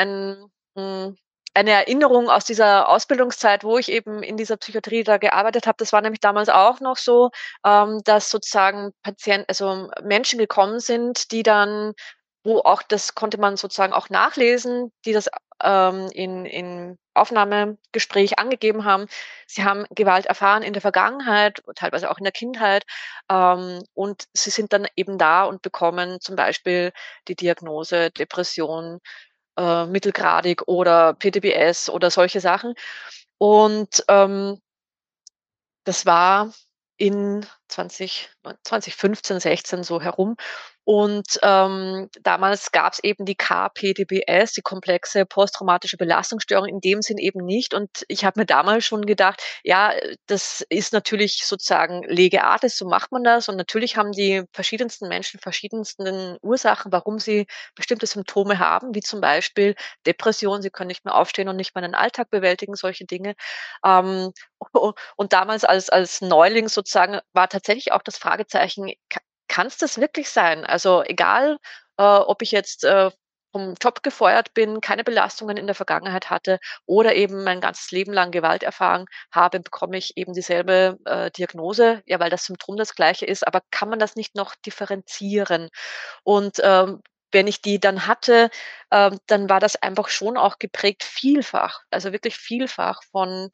eine Erinnerung aus dieser Ausbildungszeit, wo ich eben in dieser Psychiatrie da gearbeitet habe. Das war nämlich damals auch noch so, dass sozusagen Menschen gekommen sind, die dann wo auch das konnte man sozusagen auch nachlesen, die das, in Aufnahmegespräch angegeben haben. Sie haben Gewalt erfahren in der Vergangenheit, teilweise auch in der Kindheit, und sie sind dann eben da und bekommen zum Beispiel die Diagnose Depression, mittelgradig oder PTBS oder solche Sachen. Und, das war in 2015, 16 so herum. Und damals gab es eben die KPDBS, die komplexe posttraumatische Belastungsstörung, in dem Sinn eben nicht. Und ich habe mir damals schon gedacht, ja, das ist natürlich sozusagen Lege artis, so macht man das. Und natürlich haben die verschiedensten Menschen verschiedensten Ursachen, warum sie bestimmte Symptome haben, wie zum Beispiel Depression. Sie können nicht mehr aufstehen und nicht mehr den Alltag bewältigen, solche Dinge. Ähm, und damals als Neuling sozusagen war tatsächlich auch das Fragezeichen: Kann's das wirklich sein? Also, egal, ob ich jetzt, vom Job gefeuert bin, keine Belastungen in der Vergangenheit hatte oder eben mein ganzes Leben lang Gewalterfahrung habe, bekomme ich eben dieselbe, Diagnose, ja, weil das Symptom das Gleiche ist. Aber kann man das nicht noch differenzieren? Und, wenn ich die dann hatte, dann war das einfach schon auch geprägt vielfach, also wirklich vielfach von,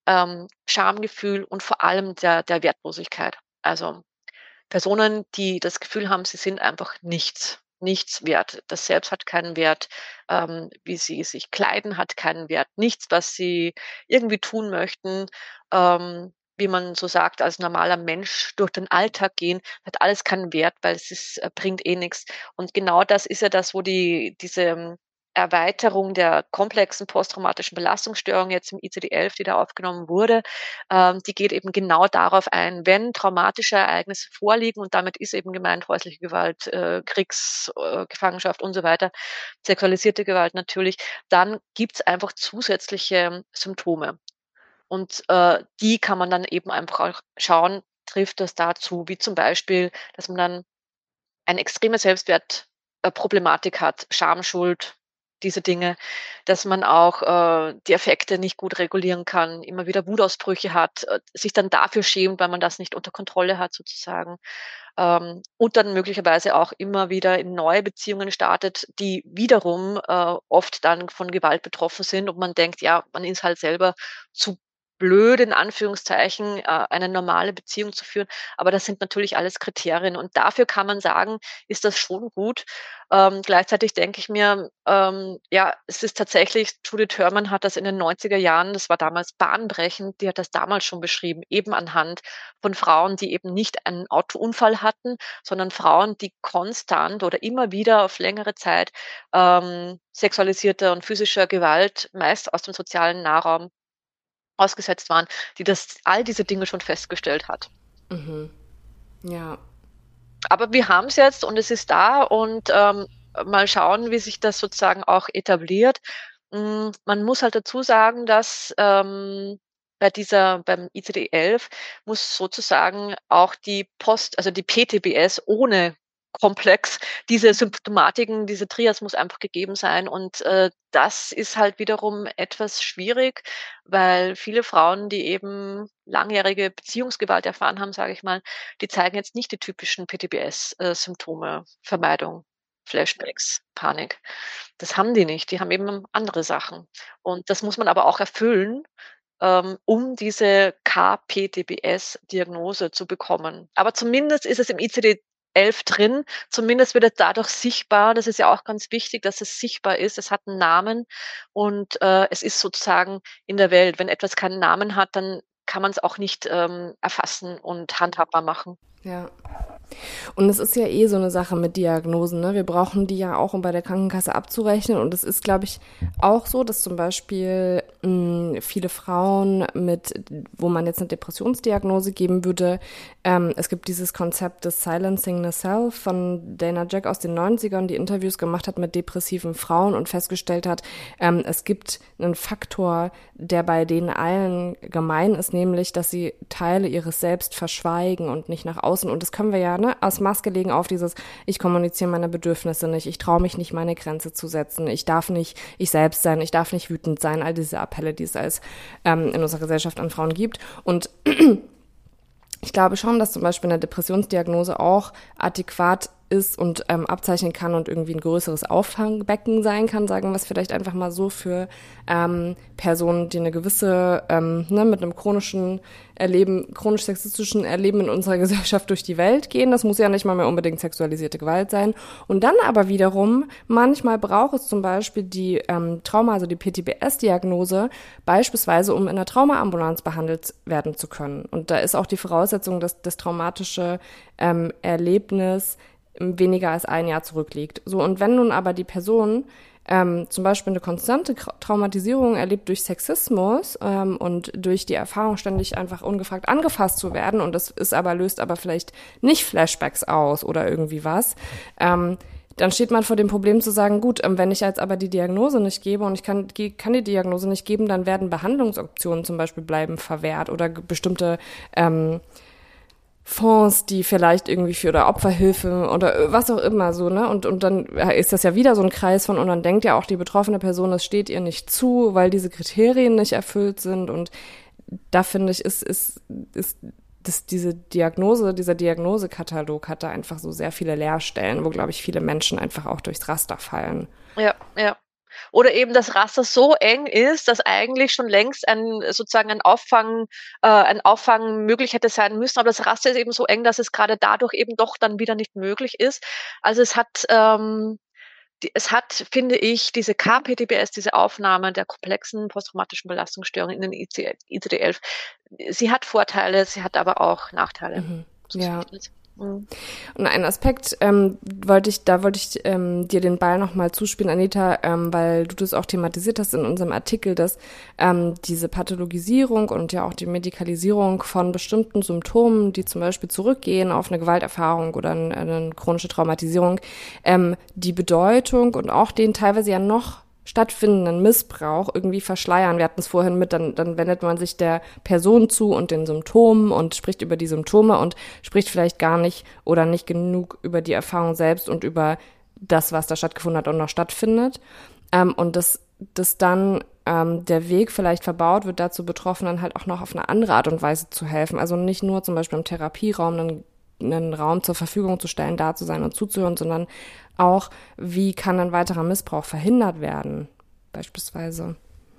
Schamgefühl und vor allem der Wertlosigkeit. Also, Personen, die das Gefühl haben, sie sind einfach nichts wert. Das Selbst hat keinen Wert, wie sie sich kleiden, hat keinen Wert. Nichts, was sie irgendwie tun möchten, wie man so sagt, als normaler Mensch durch den Alltag gehen, hat alles keinen Wert, weil es ist bringt eh nichts. Und genau das ist ja das, wo diese Erweiterung der komplexen posttraumatischen Belastungsstörung jetzt im ICD-11, die da aufgenommen wurde, die geht eben genau darauf ein, wenn traumatische Ereignisse vorliegen, und damit ist eben gemeint häusliche Gewalt, Gefangenschaft und so weiter, sexualisierte Gewalt natürlich, dann gibt's einfach zusätzliche Symptome. Und, die kann man dann eben einfach auch schauen, trifft das dazu, wie zum Beispiel, dass man dann eine extreme Selbstwert Problematik hat, Scham, Schuld, diese Dinge, dass man auch, die Affekte nicht gut regulieren kann, immer wieder Wutausbrüche hat, sich dann dafür schämt, weil man das nicht unter Kontrolle hat sozusagen, und dann möglicherweise auch immer wieder in neue Beziehungen startet, die wiederum, oft dann von Gewalt betroffen sind und man denkt, ja, man ist halt selber zu blöd in Anführungszeichen, eine normale Beziehung zu führen. Aber das sind natürlich alles Kriterien und dafür kann man sagen, ist das schon gut. Gleichzeitig denke ich mir, ja, es ist tatsächlich, Judith Thurman hat das in den 90er Jahren, das war damals bahnbrechend, die hat das damals schon beschrieben, eben anhand von Frauen, die eben nicht einen Autounfall hatten, sondern Frauen, die konstant oder immer wieder auf längere Zeit, sexualisierter und physischer Gewalt, meist aus dem sozialen Nahraum, ausgesetzt waren, die das all diese Dinge schon festgestellt hat. Ja. Aber wir haben es jetzt und es ist da und, mal schauen, wie sich das sozusagen auch etabliert. Man muss halt dazu sagen, dass, beim ICD-11 muss sozusagen auch die PTBS ohne Komplex, diese Symptomatiken, diese Trias muss einfach gegeben sein und, das ist halt wiederum etwas schwierig, weil viele Frauen, die eben langjährige Beziehungsgewalt erfahren haben, sage ich mal, die zeigen jetzt nicht die typischen PTBS, Symptome, Vermeidung, Flashbacks, Panik. Das haben die nicht, die haben eben andere Sachen. Und das muss man aber auch erfüllen, um diese KPDBS-Diagnose zu bekommen. Aber zumindest ist es im ICD-11 drin, zumindest wird es dadurch sichtbar. Das ist ja auch ganz wichtig, dass es sichtbar ist. Es hat einen Namen und, es ist sozusagen in der Welt. Wenn etwas keinen Namen hat, dann kann man es auch nicht, erfassen und handhabbar machen. Ja. Und es ist ja eh so eine Sache mit Diagnosen, ne? Wir brauchen die ja auch, um bei der Krankenkasse abzurechnen. Und es ist, glaube ich, auch so, dass zum Beispiel viele Frauen wo man jetzt eine Depressionsdiagnose geben würde, es gibt dieses Konzept des Silencing the Self von Dana Jack aus den 90ern, die Interviews gemacht hat mit depressiven Frauen und festgestellt hat, es gibt einen Faktor, der bei denen allen gemein ist, nämlich, dass sie Teile ihres Selbst verschweigen und nicht nach außen. Und das können wir ja, ne, aus Maske legen auf dieses, ich kommuniziere meine Bedürfnisse nicht, ich traue mich nicht, meine Grenze zu setzen, ich darf nicht ich selbst sein, ich darf nicht wütend sein, all diese Appelle, die es in unserer Gesellschaft an Frauen gibt. Und ich glaube schon, dass zum Beispiel eine Depressionsdiagnose auch adäquat ist und abzeichnen kann und irgendwie ein größeres Auffangbecken sein kann, sagen wir es vielleicht einfach mal so, für Personen, die eine gewisse, mit einem chronisch sexistischen Erleben in unserer Gesellschaft durch die Welt gehen. Das muss ja nicht mal mehr unbedingt sexualisierte Gewalt sein. Und dann aber wiederum, manchmal braucht es zum Beispiel die Trauma, also die PTBS-Diagnose, beispielsweise, um in der Traumaambulanz behandelt werden zu können. Und da ist auch die Voraussetzung, dass das traumatische Erlebnis weniger als ein Jahr zurückliegt. So, und wenn nun aber die Person zum Beispiel eine konstante Traumatisierung erlebt durch Sexismus und durch die Erfahrung, ständig einfach ungefragt angefasst zu werden, und das löst aber vielleicht nicht Flashbacks aus oder irgendwie was, dann steht man vor dem Problem zu sagen, gut, wenn ich jetzt aber die Diagnose nicht gebe und ich kann die Diagnose nicht geben, dann werden Behandlungsoptionen zum Beispiel bleiben verwehrt oder bestimmte Fonds, die vielleicht irgendwie oder Opferhilfe oder was auch immer so, ne? Und dann ist das ja wieder so ein Kreis von, und dann denkt ja auch die betroffene Person, das steht ihr nicht zu, weil diese Kriterien nicht erfüllt sind. Und da finde ich, ist dieser Diagnosekatalog hat da einfach so sehr viele Leerstellen, wo, glaube ich, viele Menschen einfach auch durchs Raster fallen. Ja, ja. Oder eben das Raster so eng ist, dass eigentlich schon längst ein Auffang möglich hätte sein müssen, aber das Raster ist eben so eng, dass es gerade dadurch eben doch dann wieder nicht möglich ist. Also es hat, finde ich, diese KPTBS, diese Aufnahme der komplexen posttraumatischen Belastungsstörungen in den ICD-11, sie hat Vorteile, sie hat aber auch Nachteile. Ja. Und einen Aspekt wollte ich dir den Ball nochmal zuspielen, Anita, weil du das auch thematisiert hast in unserem Artikel, dass diese Pathologisierung und ja auch die Medikalisierung von bestimmten Symptomen, die zum Beispiel zurückgehen auf eine Gewalterfahrung oder eine chronische Traumatisierung, die Bedeutung und auch den teilweise ja noch stattfindenden Missbrauch irgendwie verschleiern. Wir hatten es vorhin dann wendet man sich der Person zu und den Symptomen und spricht über die Symptome und spricht vielleicht gar nicht oder nicht genug über die Erfahrung selbst und über das, was da stattgefunden hat und noch stattfindet. Und dass dann der Weg vielleicht verbaut wird, dazu Betroffenen halt auch noch auf eine andere Art und Weise zu helfen. Also nicht nur zum Beispiel im Therapieraum einen Raum zur Verfügung zu stellen, da zu sein und zuzuhören, sondern auch, wie kann ein weiterer Missbrauch verhindert werden, beispielsweise?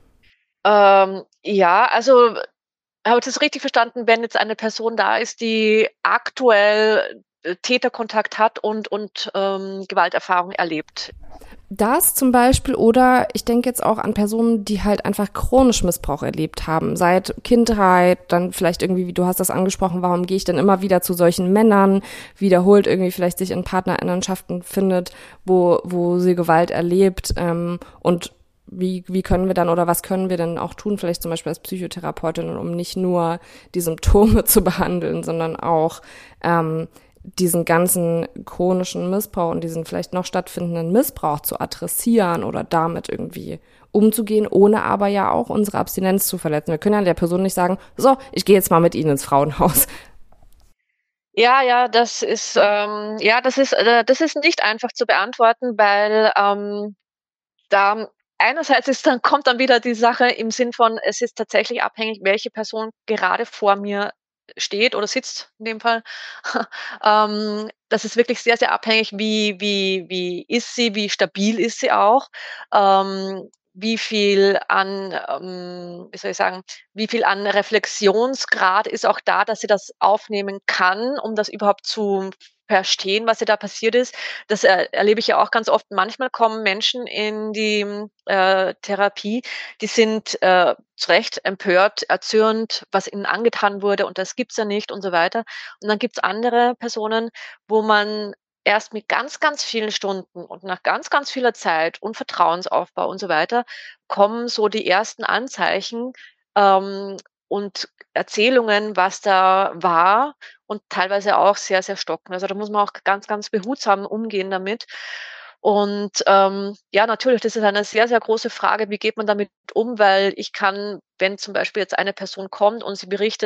Ja, also habe ich das richtig verstanden, wenn jetzt eine Person da ist, die aktuell Täterkontakt hat und Gewalterfahrung erlebt? Das zum Beispiel, oder ich denke jetzt auch an Personen, die halt einfach chronisch Missbrauch erlebt haben, seit Kindheit, dann vielleicht irgendwie, wie du hast das angesprochen, warum gehe ich denn immer wieder zu solchen Männern, wiederholt irgendwie vielleicht sich in Partnerinnenschaften findet, wo sie Gewalt erlebt, und wie können wir dann oder was können wir denn auch tun, vielleicht zum Beispiel als Psychotherapeutin, um nicht nur die Symptome zu behandeln, sondern auch diesen ganzen chronischen Missbrauch und diesen vielleicht noch stattfindenden Missbrauch zu adressieren oder damit irgendwie umzugehen, ohne aber ja auch unsere Abstinenz zu verletzen. Wir können ja der Person nicht sagen, so, ich gehe jetzt mal mit Ihnen ins Frauenhaus. Ja, das ist das ist nicht einfach zu beantworten, weil da einerseits kommt dann wieder die Sache im Sinn von, es ist tatsächlich abhängig, welche Person gerade vor mir steht oder sitzt in dem Fall. Das ist wirklich sehr, sehr abhängig, wie ist sie, wie stabil ist sie auch, wie viel an, wie soll ich sagen, wie viel an Reflexionsgrad ist auch da, dass sie das aufnehmen kann, um das überhaupt zu verstehen, was ihr da passiert ist. Das erlebe ich ja auch ganz oft. Manchmal kommen Menschen in die Therapie, die sind zu Recht empört, erzürnt, was ihnen angetan wurde und das gibt's ja nicht und so weiter. Und dann gibt's andere Personen, wo man erst mit ganz, ganz vielen Stunden und nach ganz, ganz vieler Zeit und Vertrauensaufbau und so weiter kommen so die ersten Anzeichen und Erzählungen, was da war, und teilweise auch sehr, sehr stocken. Also da muss man auch ganz, ganz behutsam umgehen damit. Und ja, natürlich, das ist eine sehr, sehr große Frage, wie geht man damit um, weil ich kann, wenn zum Beispiel jetzt eine Person kommt und sie berichtet,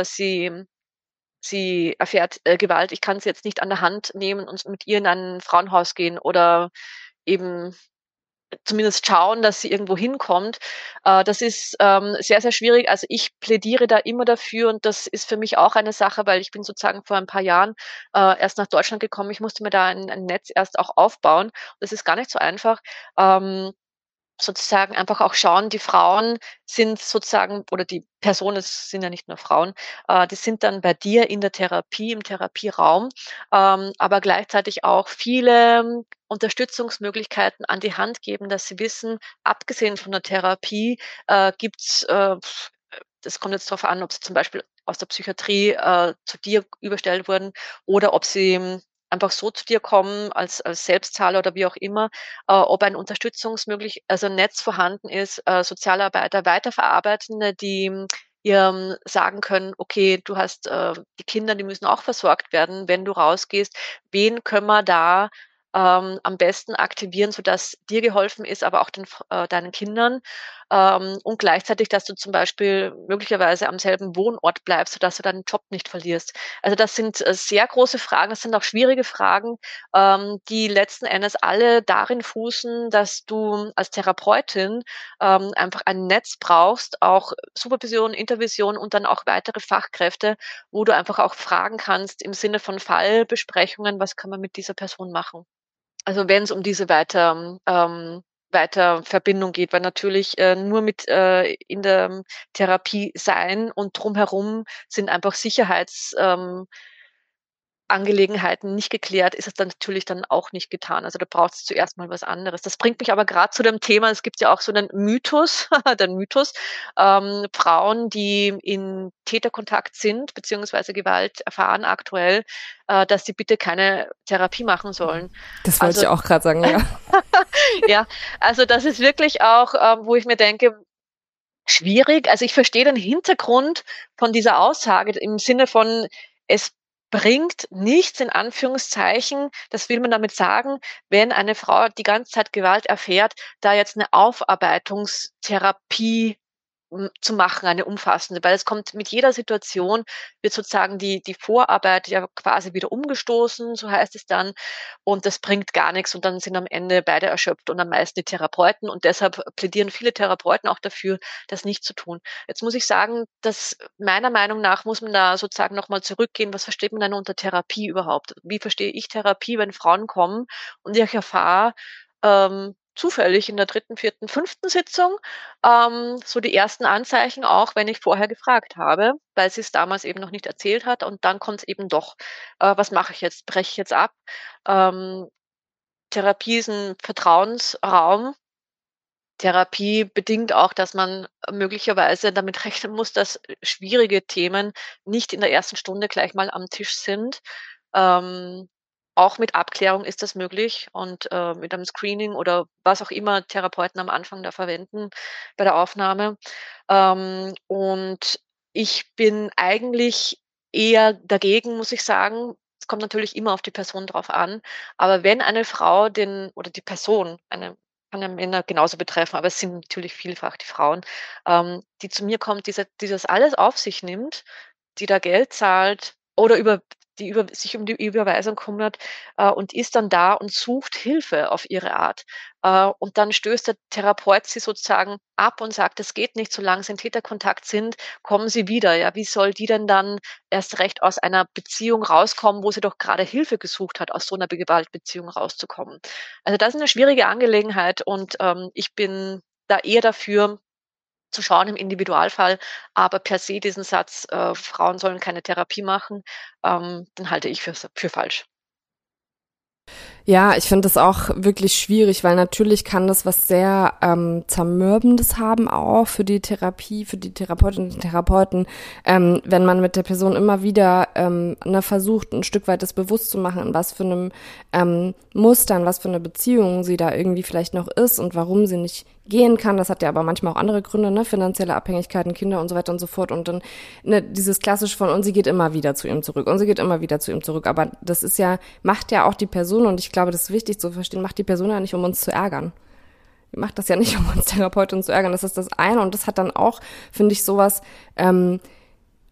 sie erfährt Gewalt, ich kann sie jetzt nicht an der Hand nehmen und mit ihr in ein Frauenhaus gehen oder eben zumindest schauen, dass sie irgendwo hinkommt. Das ist sehr, sehr schwierig. Also ich plädiere da immer dafür und das ist für mich auch eine Sache, weil ich bin sozusagen vor ein paar Jahren erst nach Deutschland gekommen. Ich musste mir da ein Netz erst auch aufbauen. Das ist gar nicht so einfach. Ähm, Sozusagen einfach auch schauen, die Frauen sind sozusagen oder die Personen, es sind ja nicht nur Frauen, die sind dann bei dir in der Therapie, im Therapieraum, aber gleichzeitig auch viele Unterstützungsmöglichkeiten an die Hand geben, dass sie wissen, abgesehen von der Therapie, gibt's, das kommt jetzt darauf an, ob sie zum Beispiel aus der Psychiatrie, zu dir überstellt wurden oder ob sie einfach so zu dir kommen als Selbstzahler oder wie auch immer, ob ein also 'n Netz vorhanden ist, Sozialarbeiter, Weiterverarbeitende, die ihr sagen können: „Okay, du hast, die Kinder, die müssen auch versorgt werden, wenn du rausgehst. Wen können wir da, am besten aktivieren, sodass dir geholfen ist, aber auch deinen Kindern?“ Und gleichzeitig, dass du zum Beispiel möglicherweise am selben Wohnort bleibst, sodass du deinen Job nicht verlierst. Also, das sind, sehr große Fragen. Das sind auch schwierige Fragen, die letzten Endes alle darin fußen, dass du als Therapeutin, einfach ein Netz brauchst, auch Supervision, Intervision und dann auch weitere Fachkräfte, wo du einfach auch fragen kannst im Sinne von Fallbesprechungen: „Was kann man mit dieser Person machen?“ Also, wenn es um diese Weiterverbindung geht, weil natürlich, nur mit, in der Therapie sein und drumherum sind einfach Angelegenheiten nicht geklärt, ist es dann natürlich dann auch nicht getan. Also, da braucht es zuerst mal was anderes. Das bringt mich aber grad zu dem Thema, es gibt ja auch so 'nen Mythos, den Mythos, Frauen, die in Täterkontakt sind beziehungsweise Gewalt erfahren aktuell, dass sie bitte keine Therapie machen sollen. Das wollte Also ich auch gerade sagen, ja. ja, also das ist wirklich auch, wo ich mir denke, schwierig. Also, ich verstehe den Hintergrund von dieser Aussage im Sinne von, es bringt nichts in Anführungszeichen, das will man damit sagen, wenn eine Frau die ganze Zeit Gewalt erfährt, da jetzt 'ne Aufarbeitungstherapie zu machen, eine umfassende, weil es kommt mit jeder Situation wird sozusagen die Vorarbeit ja quasi wieder umgestoßen, so heißt es dann, und das bringt gar nix und dann sind am Ende beide erschöpft und am meisten die Therapeuten und deshalb plädieren viele Therapeuten auch dafür, das nicht zu tun. Jetzt muss ich sagen, dass meiner Meinung nach muss man da sozusagen noch mal zurückgehen. Was versteht man denn unter Therapie überhaupt? Wie verstehe ich Therapie, wenn Frauen kommen und ich erfahre, zufällig in der dritten, vierten, fünften Sitzung, so die ersten Anzeichen auch, wenn ich vorher gefragt habe, weil sie es damals eben noch nicht erzählt hat und dann kommt's eben doch. Was mache ich jetzt? Breche ich jetzt ab? Ähm, Therapie ist 'n Vertrauensraum. Therapie bedingt auch, dass man möglicherweise damit rechnen muss, dass schwierige Themen nicht in der ersten Stunde gleich mal am Tisch sind. Ähm, Auch mit Abklärung ist das möglich und, mit einem Screening oder was auch immer Therapeuten am Anfang da verwenden bei der Aufnahme. Und ich bin eigentlich eher dagegen, muss ich sagen. Es kommt natürlich immer auf die Person drauf an, aber wenn eine Frau den oder die Person, kann ja Männer genauso betreffen, aber es sind natürlich vielfach die Frauen, die zu mir kommt, die das alles auf sich nimmt, die da Geld zahlt oder sich um die Überweisung kümmert, und ist dann da und sucht Hilfe auf ihre Art. Und dann stößt der Therapeut sie sozusagen ab und sagt: „Das geht nicht, solange Sie in Täterkontakt sind, kommen Sie wieder.“ Ja, wie soll die denn dann erst recht aus einer Beziehung rauskommen, wo sie doch gerade Hilfe gesucht hat, aus so einer Gewaltbeziehung rauszukommen? Also, das ist eine schwierige Angelegenheit und, ich bin da eher dafür, zu schauen im Individualfall, aber per se diesen Satz, Frauen sollen keine Therapie machen, den halte ich für falsch. Ja, ich finde das auch wirklich schwierig, weil natürlich kann das was sehr Zermürbendes haben, auch für die Therapie, für die Therapeutinnen und Therapeuten, wenn man mit der Person immer wieder versucht, ein Stück weit das bewusst zu machen, in was für einem Muster, in was für eine Beziehung sie da irgendwie vielleicht noch ist und warum sie nicht gehen kann. Das hat ja aber manchmal auch andere Gründe, ne? Finanzielle Abhängigkeiten, Kinder und so weiter und so fort. Und dann dieses klassische von, und sie geht immer wieder zu ihm zurück, und sie geht immer wieder zu ihm zurück. Aber das ist ja, macht ja auch die Person, und ich glaube, das ist wichtig zu verstehen, macht die Person ja nicht, um uns zu ärgern. Die macht das ja nicht, um uns Therapeutinnen zu ärgern. Das ist das eine. Und das hat dann auch, finde ich, sowas,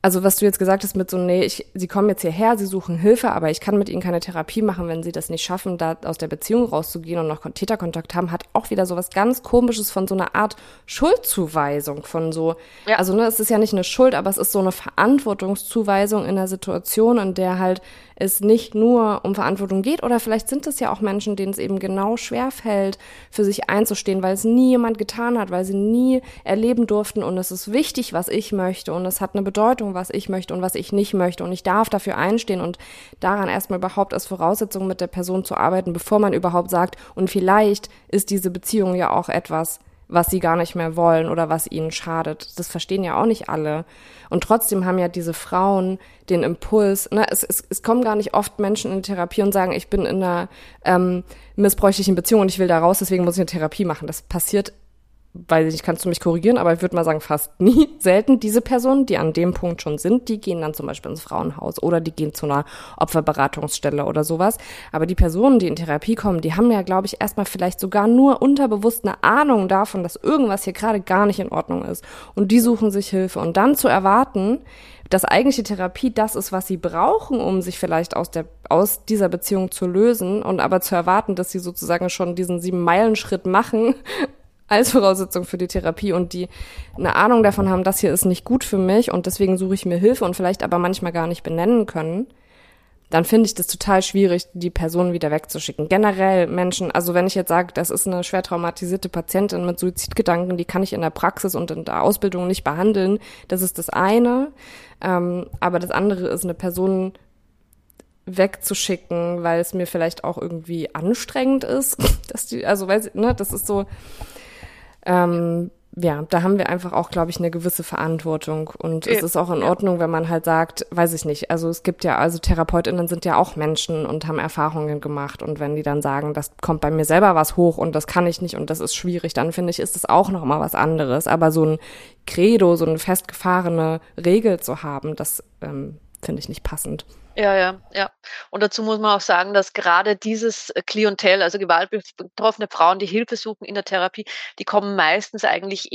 Also was du jetzt gesagt hast mit so, nee, sie kommen jetzt hierher, sie suchen Hilfe, aber ich kann mit ihnen keine Therapie machen, wenn sie das nicht schaffen, da aus der Beziehung rauszugehen und noch Täterkontakt haben, hat auch wieder so was ganz Komisches von so einer Art Schuldzuweisung, von so, Ja. also ne, es ist ja nicht eine Schuld, aber es ist so eine Verantwortungszuweisung in einer Situation, in der halt es nicht nur um Verantwortung geht, oder vielleicht sind es ja auch Menschen, denen es eben genau schwerfällt, für sich einzustehen, weil es nie jemand getan hat, weil sie nie erleben durften und es ist wichtig, was ich möchte und es hat eine Bedeutung, was ich möchte und was ich nicht möchte und ich darf dafür einstehen und daran erstmal überhaupt als Voraussetzung mit der Person zu arbeiten, bevor man überhaupt sagt, und vielleicht ist diese Beziehung ja auch etwas, was sie gar nicht mehr wollen oder was ihnen schadet. Das verstehen ja auch nicht alle. Und trotzdem haben ja diese Frauen den Impuls, ne, es kommen gar nicht oft Menschen in die Therapie und sagen, ich bin in einer missbräuchlichen Beziehung und ich will da raus, deswegen muss ich eine Therapie machen. Das passiert, weiß ich nicht, kannst du mich korrigieren, aber ich würde mal sagen, fast nie. Selten diese Personen, die an dem Punkt schon sind, die gehen dann zum Beispiel ins Frauenhaus oder die gehen zu einer Opferberatungsstelle oder sowas. Aber die Personen, die in Therapie kommen, die haben ja, glaube ich, erstmal vielleicht sogar nur unterbewusst eine Ahnung davon, dass irgendwas hier gerade gar nicht in Ordnung ist. Und die suchen sich Hilfe. Und dann zu erwarten, dass eigentlich die Therapie das ist, was sie brauchen, um sich vielleicht aus dieser Beziehung zu lösen, und aber zu erwarten, dass sie sozusagen schon diesen 7-Meilen-Schritt machen, als Voraussetzung für die Therapie und die eine Ahnung davon haben, das hier ist nicht gut für mich und deswegen suche ich mir Hilfe und vielleicht aber manchmal gar nicht benennen können, dann finde ich das total schwierig, die Person wieder wegzuschicken. Generell Menschen, also wenn ich jetzt sage, das ist eine schwer traumatisierte Patientin mit Suizidgedanken, die kann ich in der Praxis und in der Ausbildung nicht behandeln, das ist das eine. Aber das andere ist, eine Person wegzuschicken, weil es mir vielleicht auch irgendwie anstrengend ist, dass die, also weiß ich, ne, das ist so, ja, da haben wir einfach auch, glaube ich, eine gewisse Verantwortung. Und es ist auch in Ordnung, wenn man halt sagt, weiß ich nicht, also es gibt ja, also TherapeutInnen sind ja auch Menschen und haben Erfahrungen gemacht. Und wenn die dann sagen, das kommt bei mir selber was hoch und das kann ich nicht und das ist schwierig, dann finde ich, ist das auch nochmal was anderes. Aber so ein Credo, so eine festgefahrene Regel zu haben, das finde ich nicht passend. Ja, ja, ja. Und dazu muss man auch sagen, dass gerade dieses Klientel, also gewaltbetroffene Frauen, die Hilfe suchen in der Therapie, die kommen meistens eigentlich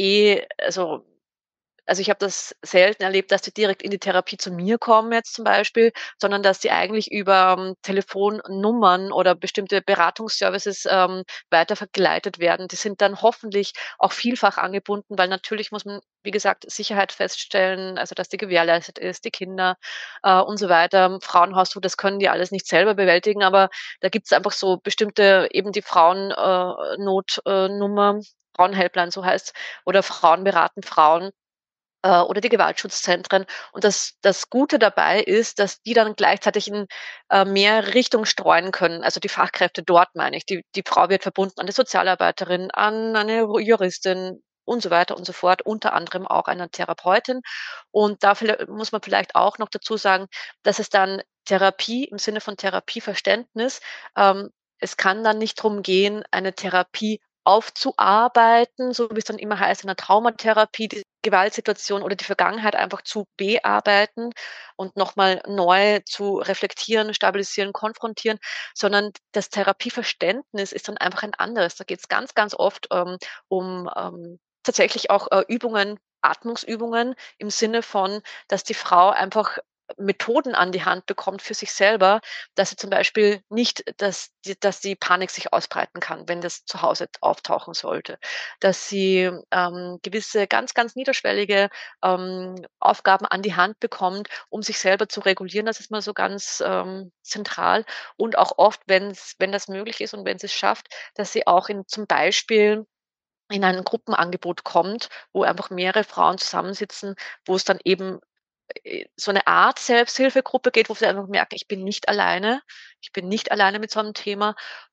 also ich habe das selten erlebt, dass die direkt in die Therapie zu mir kommen jetzt zum Beispiel, sondern dass die eigentlich über Telefonnummern oder bestimmte Beratungsservices weitergeleitet werden. Die sind dann hoffentlich auch vielfach angebunden, weil natürlich muss man, wie gesagt, Sicherheit feststellen, also dass die gewährleistet ist, die Kinder und so weiter. Frauenhaus, so, das können die alles nicht selber bewältigen, aber da gibt es einfach so bestimmte, eben die Frauennotnummer, Frauenhelpline, so heißt, oder Frauen beraten Frauen oder die Gewaltschutzzentren. Und das Gute dabei ist, dass die dann gleichzeitig in mehr Richtung streuen können. Also die Fachkräfte dort, meine ich. Die Frau wird verbunden an die Sozialarbeiterin, an eine Juristin und so weiter und so fort, unter anderem auch einer Therapeutin. Und da muss man vielleicht auch noch dazu sagen, dass es dann Therapie im Sinne von Therapieverständnis, ähm, es kann dann nicht drum gehen, eine Therapie aufzuarbeiten, so wie es dann immer heißt in der Traumatherapie, die Gewaltsituation oder die Vergangenheit einfach zu bearbeiten und nochmal neu zu reflektieren, stabilisieren, konfrontieren, sondern das Therapieverständnis ist dann einfach ein anderes. Da geht es ganz, ganz oft um tatsächlich auch Übungen, Atmungsübungen im Sinne von, dass die Frau einfach Methoden an die Hand bekommt für sich selber, dass sie zum Beispiel nicht, dass die Panik sich ausbreiten kann, wenn das zu Hause auftauchen sollte. Dass sie gewisse ganz, ganz niederschwellige Aufgaben an die Hand bekommt, um sich selber zu regulieren. Das ist mal so ganz zentral. Und auch oft, wenn das möglich ist und wenn sie es schafft, dass sie auch zum Beispiel in ein Gruppenangebot kommt, wo einfach mehrere Frauen zusammensitzen, wo es dann eben so eine Art Selbsthilfegruppe geht, wo sie einfach merken, ich bin nicht alleine. Ich bin nicht alleine mit so einem Thema,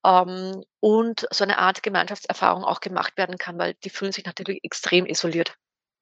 und so eine Art Gemeinschaftserfahrung auch gemacht werden kann, weil die fühlen sich natürlich extrem isoliert.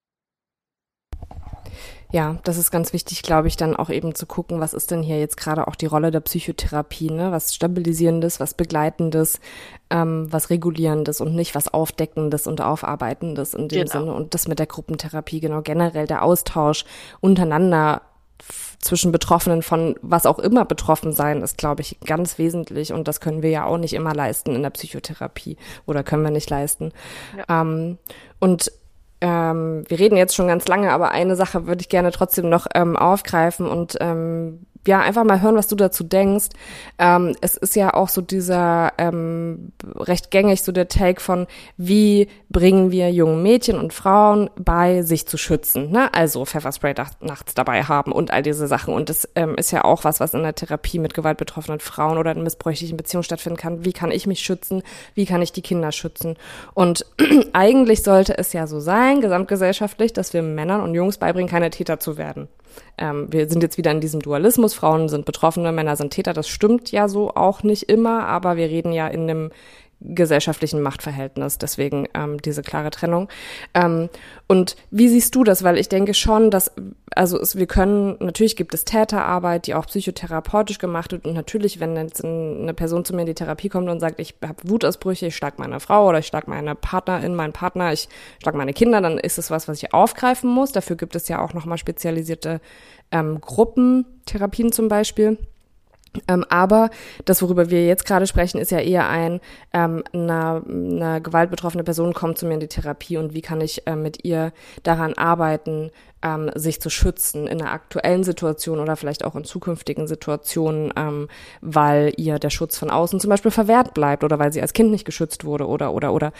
Ja, das ist ganz wichtig, glaube ich, dann auch eben zu gucken, was ist denn hier jetzt gerade auch die Rolle der Psychotherapie, ne? Was Stabilisierendes, was Begleitendes, was Regulierendes und nicht was Aufdeckendes und Aufarbeitendes in dem Sinne. Und das mit der Gruppentherapie, genau, generell der Austausch untereinander zwischen Betroffenen von was auch immer betroffen sein, ist, glaube ich, ganz wesentlich. Und das können wir ja auch nicht immer leisten in der Psychotherapie oder können wir nicht leisten. Ja. Und wir reden jetzt schon ganz lange, aber eine Sache würde ich gerne trotzdem noch aufgreifen und ja, einfach mal hören, was du dazu denkst. Es ist ja auch so dieser recht gängig so der Take von, wie bringen wir jungen Mädchen und Frauen bei, sich zu schützen, ne? Also Pfefferspray nachts dabei haben und all diese Sachen. Und das ist ja auch was in der Therapie mit gewaltbetroffenen Frauen oder in missbräuchlichen Beziehungen stattfinden kann. Wie kann ich mich schützen? Wie kann ich die Kinder schützen? Und eigentlich sollte es ja so sein, gesamtgesellschaftlich, dass wir Männern und Jungs beibringen, keine Täter zu werden. Wir sind jetzt wieder in diesem Dualismus, Frauen sind Betroffene, Männer sind Täter, das stimmt ja so auch nicht immer, aber wir reden ja in einem gesellschaftlichen Machtverhältnis, deswegen diese klare Trennung. Und wie siehst du das? Weil ich denke schon, dass, natürlich gibt es Täterarbeit, die auch psychotherapeutisch gemacht wird und natürlich, wenn jetzt eine Person zu mir in die Therapie kommt und sagt, ich habe Wutausbrüche, ich schlag meine Frau oder ich schlag meine Partnerin, meinen Partner, ich schlag meine Kinder, dann ist es was ich aufgreifen muss. Dafür gibt es ja auch nochmal spezialisierte Gruppentherapien zum Beispiel. Aber das, worüber wir jetzt gerade sprechen, ist ja eher eine gewaltbetroffene Person kommt zu mir in die Therapie und wie kann ich mit ihr daran arbeiten, sich zu schützen in einer aktuellen Situation oder vielleicht auch in zukünftigen Situationen, weil ihr der Schutz von außen zum Beispiel verwehrt bleibt oder weil sie als Kind nicht geschützt wurde oder.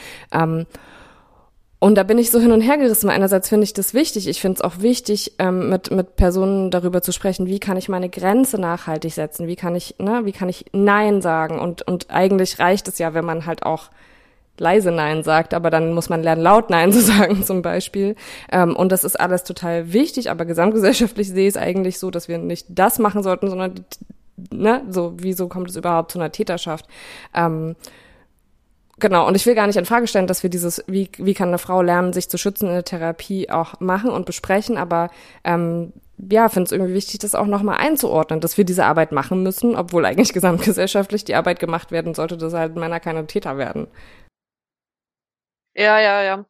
Und da bin ich so hin und her gerissen. Einerseits finde ich das wichtig. Ich finde es auch wichtig, mit Personen darüber zu sprechen, wie kann ich meine Grenze nachhaltig setzen? Wie kann ich Nein sagen? Und eigentlich reicht es ja, wenn man halt auch leise Nein sagt, aber dann muss man lernen, laut Nein zu sagen zum Beispiel. Und das ist alles total wichtig, aber gesamtgesellschaftlich sehe ich es eigentlich so, dass wir nicht das machen sollten, sondern, so, wieso kommt es überhaupt zu einer Täterschaft? Genau, und ich will gar nicht in Frage stellen, dass wir wie kann eine Frau lernen, sich zu schützen in der Therapie auch machen und besprechen, aber finde es irgendwie wichtig, das auch nochmal einzuordnen, dass wir diese Arbeit machen müssen, obwohl eigentlich gesamtgesellschaftlich die Arbeit gemacht werden sollte, dass halt Männer keine Täter werden. Ja, ja, ja.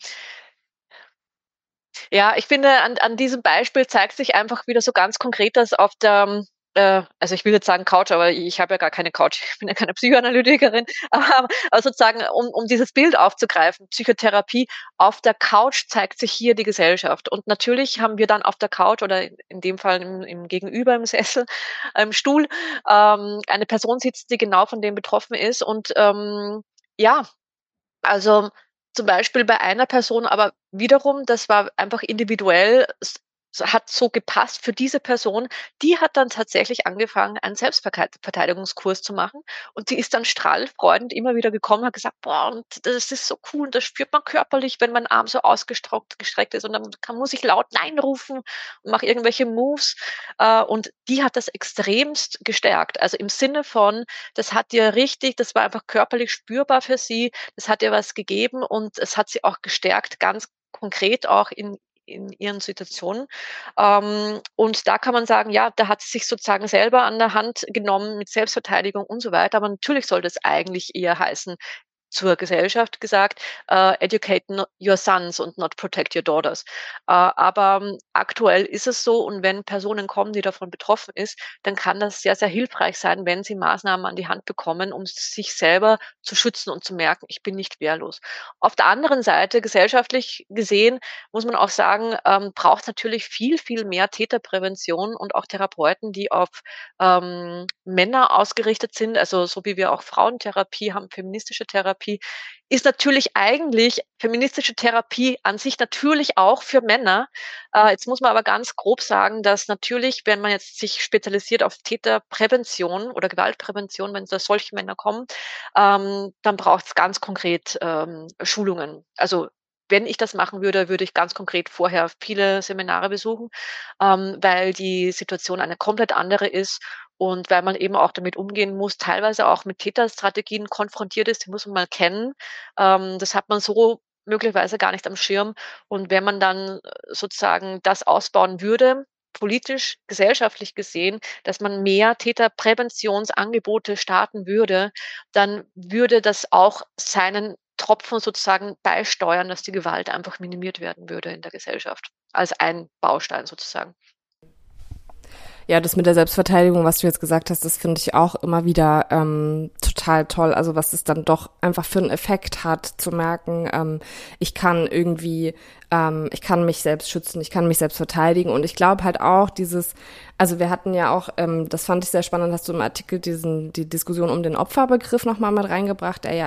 Ja, ich finde, an diesem Beispiel zeigt sich einfach wieder so ganz konkret, dass auf der also ich will jetzt sagen Couch, aber ich habe ja gar keine Couch, ich bin ja keine Psychoanalytikerin, aber sozusagen, um dieses Bild aufzugreifen, Psychotherapie, auf der Couch zeigt sich hier die Gesellschaft. Und natürlich haben wir dann auf der Couch oder in dem Fall im Gegenüber im Sessel, im Stuhl, eine Person sitzt, die genau von dem betroffen ist. Und ja, also zum Beispiel bei einer Person, aber wiederum, das war einfach individuell, hat so gepasst für diese Person. Die hat dann tatsächlich angefangen, einen Selbstverteidigungskurs zu machen und die ist dann strahlfreudend immer wieder gekommen, hat gesagt: „Boah, und das ist so cool und das spürt man körperlich, wenn mein Arm so gestreckt ist und dann muss ich laut „Nein“ rufen und mache irgendwelche Moves.“ Und die hat das extremst gestärkt. Also im Sinne von, das war einfach körperlich spürbar für sie, das hat ihr was gegeben und es hat sie auch gestärkt, ganz konkret auch in ihren Situationen. Und da kann man sagen, ja, da hat sie sich sozusagen selber an der Hand genommen mit Selbstverteidigung und so weiter. Aber natürlich sollte es eigentlich eher heißen, zur Gesellschaft gesagt, educate your sons und not protect your daughters. Aber aktuell ist es so und wenn Personen kommen, die davon betroffen ist, dann kann das sehr, sehr hilfreich sein, wenn sie Maßnahmen an die Hand bekommen, um sich selber zu schützen und zu merken, ich bin nicht wehrlos. Auf der anderen Seite, gesellschaftlich gesehen, muss man auch sagen, braucht es natürlich viel, viel mehr Täterprävention und auch Therapeuten, die auf Männer ausgerichtet sind, also so wie wir auch Frauentherapie haben, feministische Therapie, ist natürlich eigentlich feministische Therapie an sich natürlich auch für Männer. Jetzt muss man aber ganz grob sagen, dass natürlich, wenn man jetzt sich spezialisiert auf Täterprävention oder Gewaltprävention, wenn da solche Männer kommen, dann braucht es ganz konkret Schulungen. Also wenn ich das machen würde, würde ich ganz konkret vorher viele Seminare besuchen, weil die Situation eine komplett andere ist und weil man eben auch damit umgehen muss, teilweise auch mit Täterstrategien konfrontiert ist, die muss man mal kennen. Das hat man so möglicherweise gar nicht am Schirm. Und wenn man dann sozusagen das ausbauen würde, politisch, gesellschaftlich gesehen, dass man mehr Täterpräventionsangebote starten würde, dann würde das auch seinen Tropfen sozusagen beisteuern, dass die Gewalt einfach minimiert werden würde in der Gesellschaft, als ein Baustein sozusagen. Ja, das mit der Selbstverteidigung, was du jetzt gesagt hast, das finde ich auch immer wieder total toll. Also was es dann doch einfach für einen Effekt hat, zu merken, ich kann irgendwie ich kann mich selbst schützen, ich kann mich selbst verteidigen und ich glaube halt auch also wir hatten ja auch, das fand ich sehr spannend, hast du im Artikel die Diskussion um den Opferbegriff nochmal mit reingebracht, der ja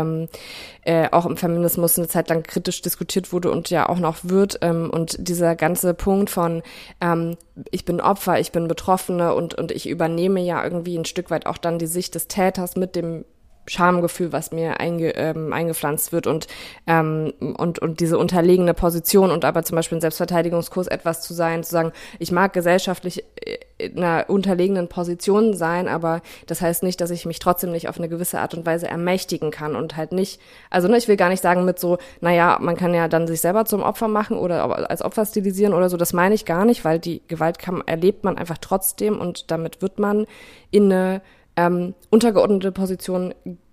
auch im Feminismus eine Zeit lang kritisch diskutiert wurde und ja auch noch wird, und dieser ganze Punkt von ich bin Opfer, ich bin Betroffene und ich übernehme ja irgendwie ein Stück weit auch dann die Sicht des Täters mit dem Schamgefühl, was mir eingepflanzt wird und diese unterlegene Position und aber zum Beispiel im Selbstverteidigungskurs etwas zu sagen, ich mag gesellschaftlich in einer unterlegenen Position sein, aber das heißt nicht, dass ich mich trotzdem nicht auf eine gewisse Art und Weise ermächtigen kann und halt nicht, also ich will gar nicht sagen mit so, naja, man kann ja dann sich selber zum Opfer machen oder als Opfer stilisieren oder so, das meine ich gar nicht, weil die Gewalt erlebt man einfach trotzdem und damit wird man in eine untergeordnete Position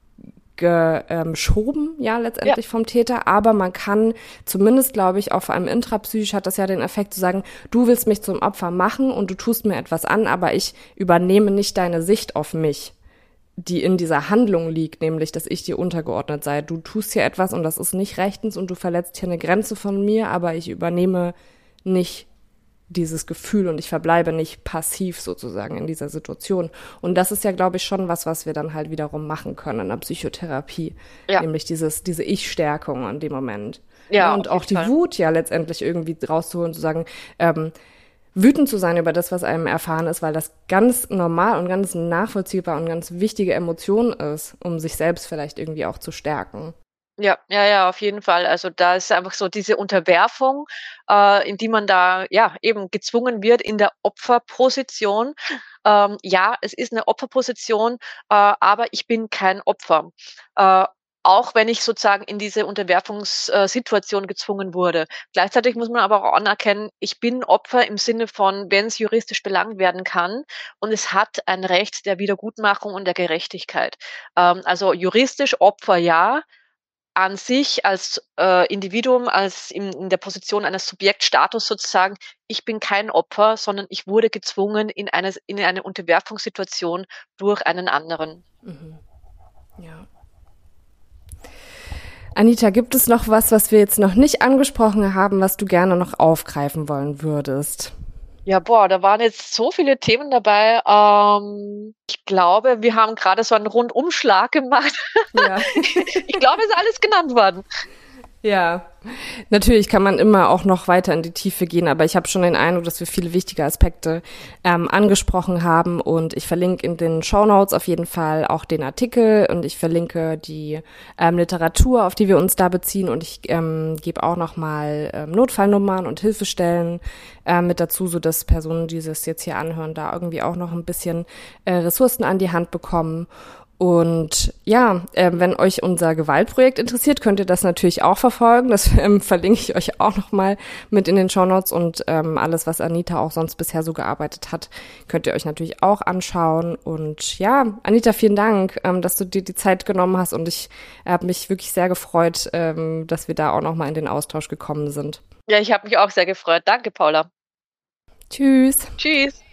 geschoben, ja, letztendlich vom Täter, aber man kann zumindest, glaube ich, auch vor allem intrapsychisch hat das ja den Effekt zu sagen, du willst mich zum Opfer machen und du tust mir etwas an, aber ich übernehme nicht deine Sicht auf mich, die in dieser Handlung liegt, nämlich, dass ich dir untergeordnet sei. Du tust hier etwas und das ist nicht rechtens und du verletzt hier eine Grenze von mir, aber ich übernehme nicht dieses Gefühl und ich verbleibe nicht passiv sozusagen in dieser Situation. Und das ist ja, glaube ich, schon was wir dann halt wiederum machen können in der Psychotherapie, nämlich diese Ich-Stärkung in dem Moment. Ja, und auch die Wut ja letztendlich irgendwie rauszuholen, zu sagen, wütend zu sein über das, was einem erfahren ist, weil das ganz normal und ganz nachvollziehbar und ganz wichtige Emotion ist, um sich selbst vielleicht irgendwie auch zu stärken. Ja, auf jeden Fall. Also da ist einfach so diese Unterwerfung, in die man da ja eben gezwungen wird in der Opferposition. Ja, es ist eine Opferposition, aber ich bin kein Opfer. Auch wenn ich sozusagen in diese Unterwerfungssituation gezwungen wurde. Gleichzeitig muss man aber auch anerkennen, ich bin Opfer im Sinne von, wenn es juristisch belangt werden kann und es hat ein Recht der Wiedergutmachung und der Gerechtigkeit. Also juristisch Opfer ja, an sich als Individuum, als in der Position eines Subjektstatus sozusagen, ich bin kein Opfer, sondern ich wurde gezwungen in eine Unterwerfungssituation durch einen anderen. Mhm. Ja. Anita, gibt es noch was wir jetzt noch nicht angesprochen haben, was du gerne noch aufgreifen wollen würdest? Ja, da waren jetzt so viele Themen dabei. Ich glaube, wir haben gerade so einen Rundumschlag gemacht. Ja. Ich glaube, es ist alles genannt worden. Ja, natürlich kann man immer auch noch weiter in die Tiefe gehen, aber ich habe schon den Eindruck, dass wir viele wichtige Aspekte angesprochen haben und ich verlinke in den Shownotes auf jeden Fall auch den Artikel und ich verlinke die Literatur, auf die wir uns da beziehen und ich gebe auch nochmal Notfallnummern und Hilfestellen mit dazu, sodass Personen, die das jetzt hier anhören, da irgendwie auch noch ein bisschen Ressourcen an die Hand bekommen. Und ja, wenn euch unser Gewaltprojekt interessiert, könnt ihr das natürlich auch verfolgen. Das verlinke ich euch auch nochmal mit in den Shownotes und alles, was Anita auch sonst bisher so gearbeitet hat, könnt ihr euch natürlich auch anschauen. Und ja, Anita, vielen Dank, dass du dir die Zeit genommen hast und ich habe mich wirklich sehr gefreut, dass wir da auch nochmal in den Austausch gekommen sind. Ja, ich habe mich auch sehr gefreut. Danke, Paula. Tschüss. Tschüss.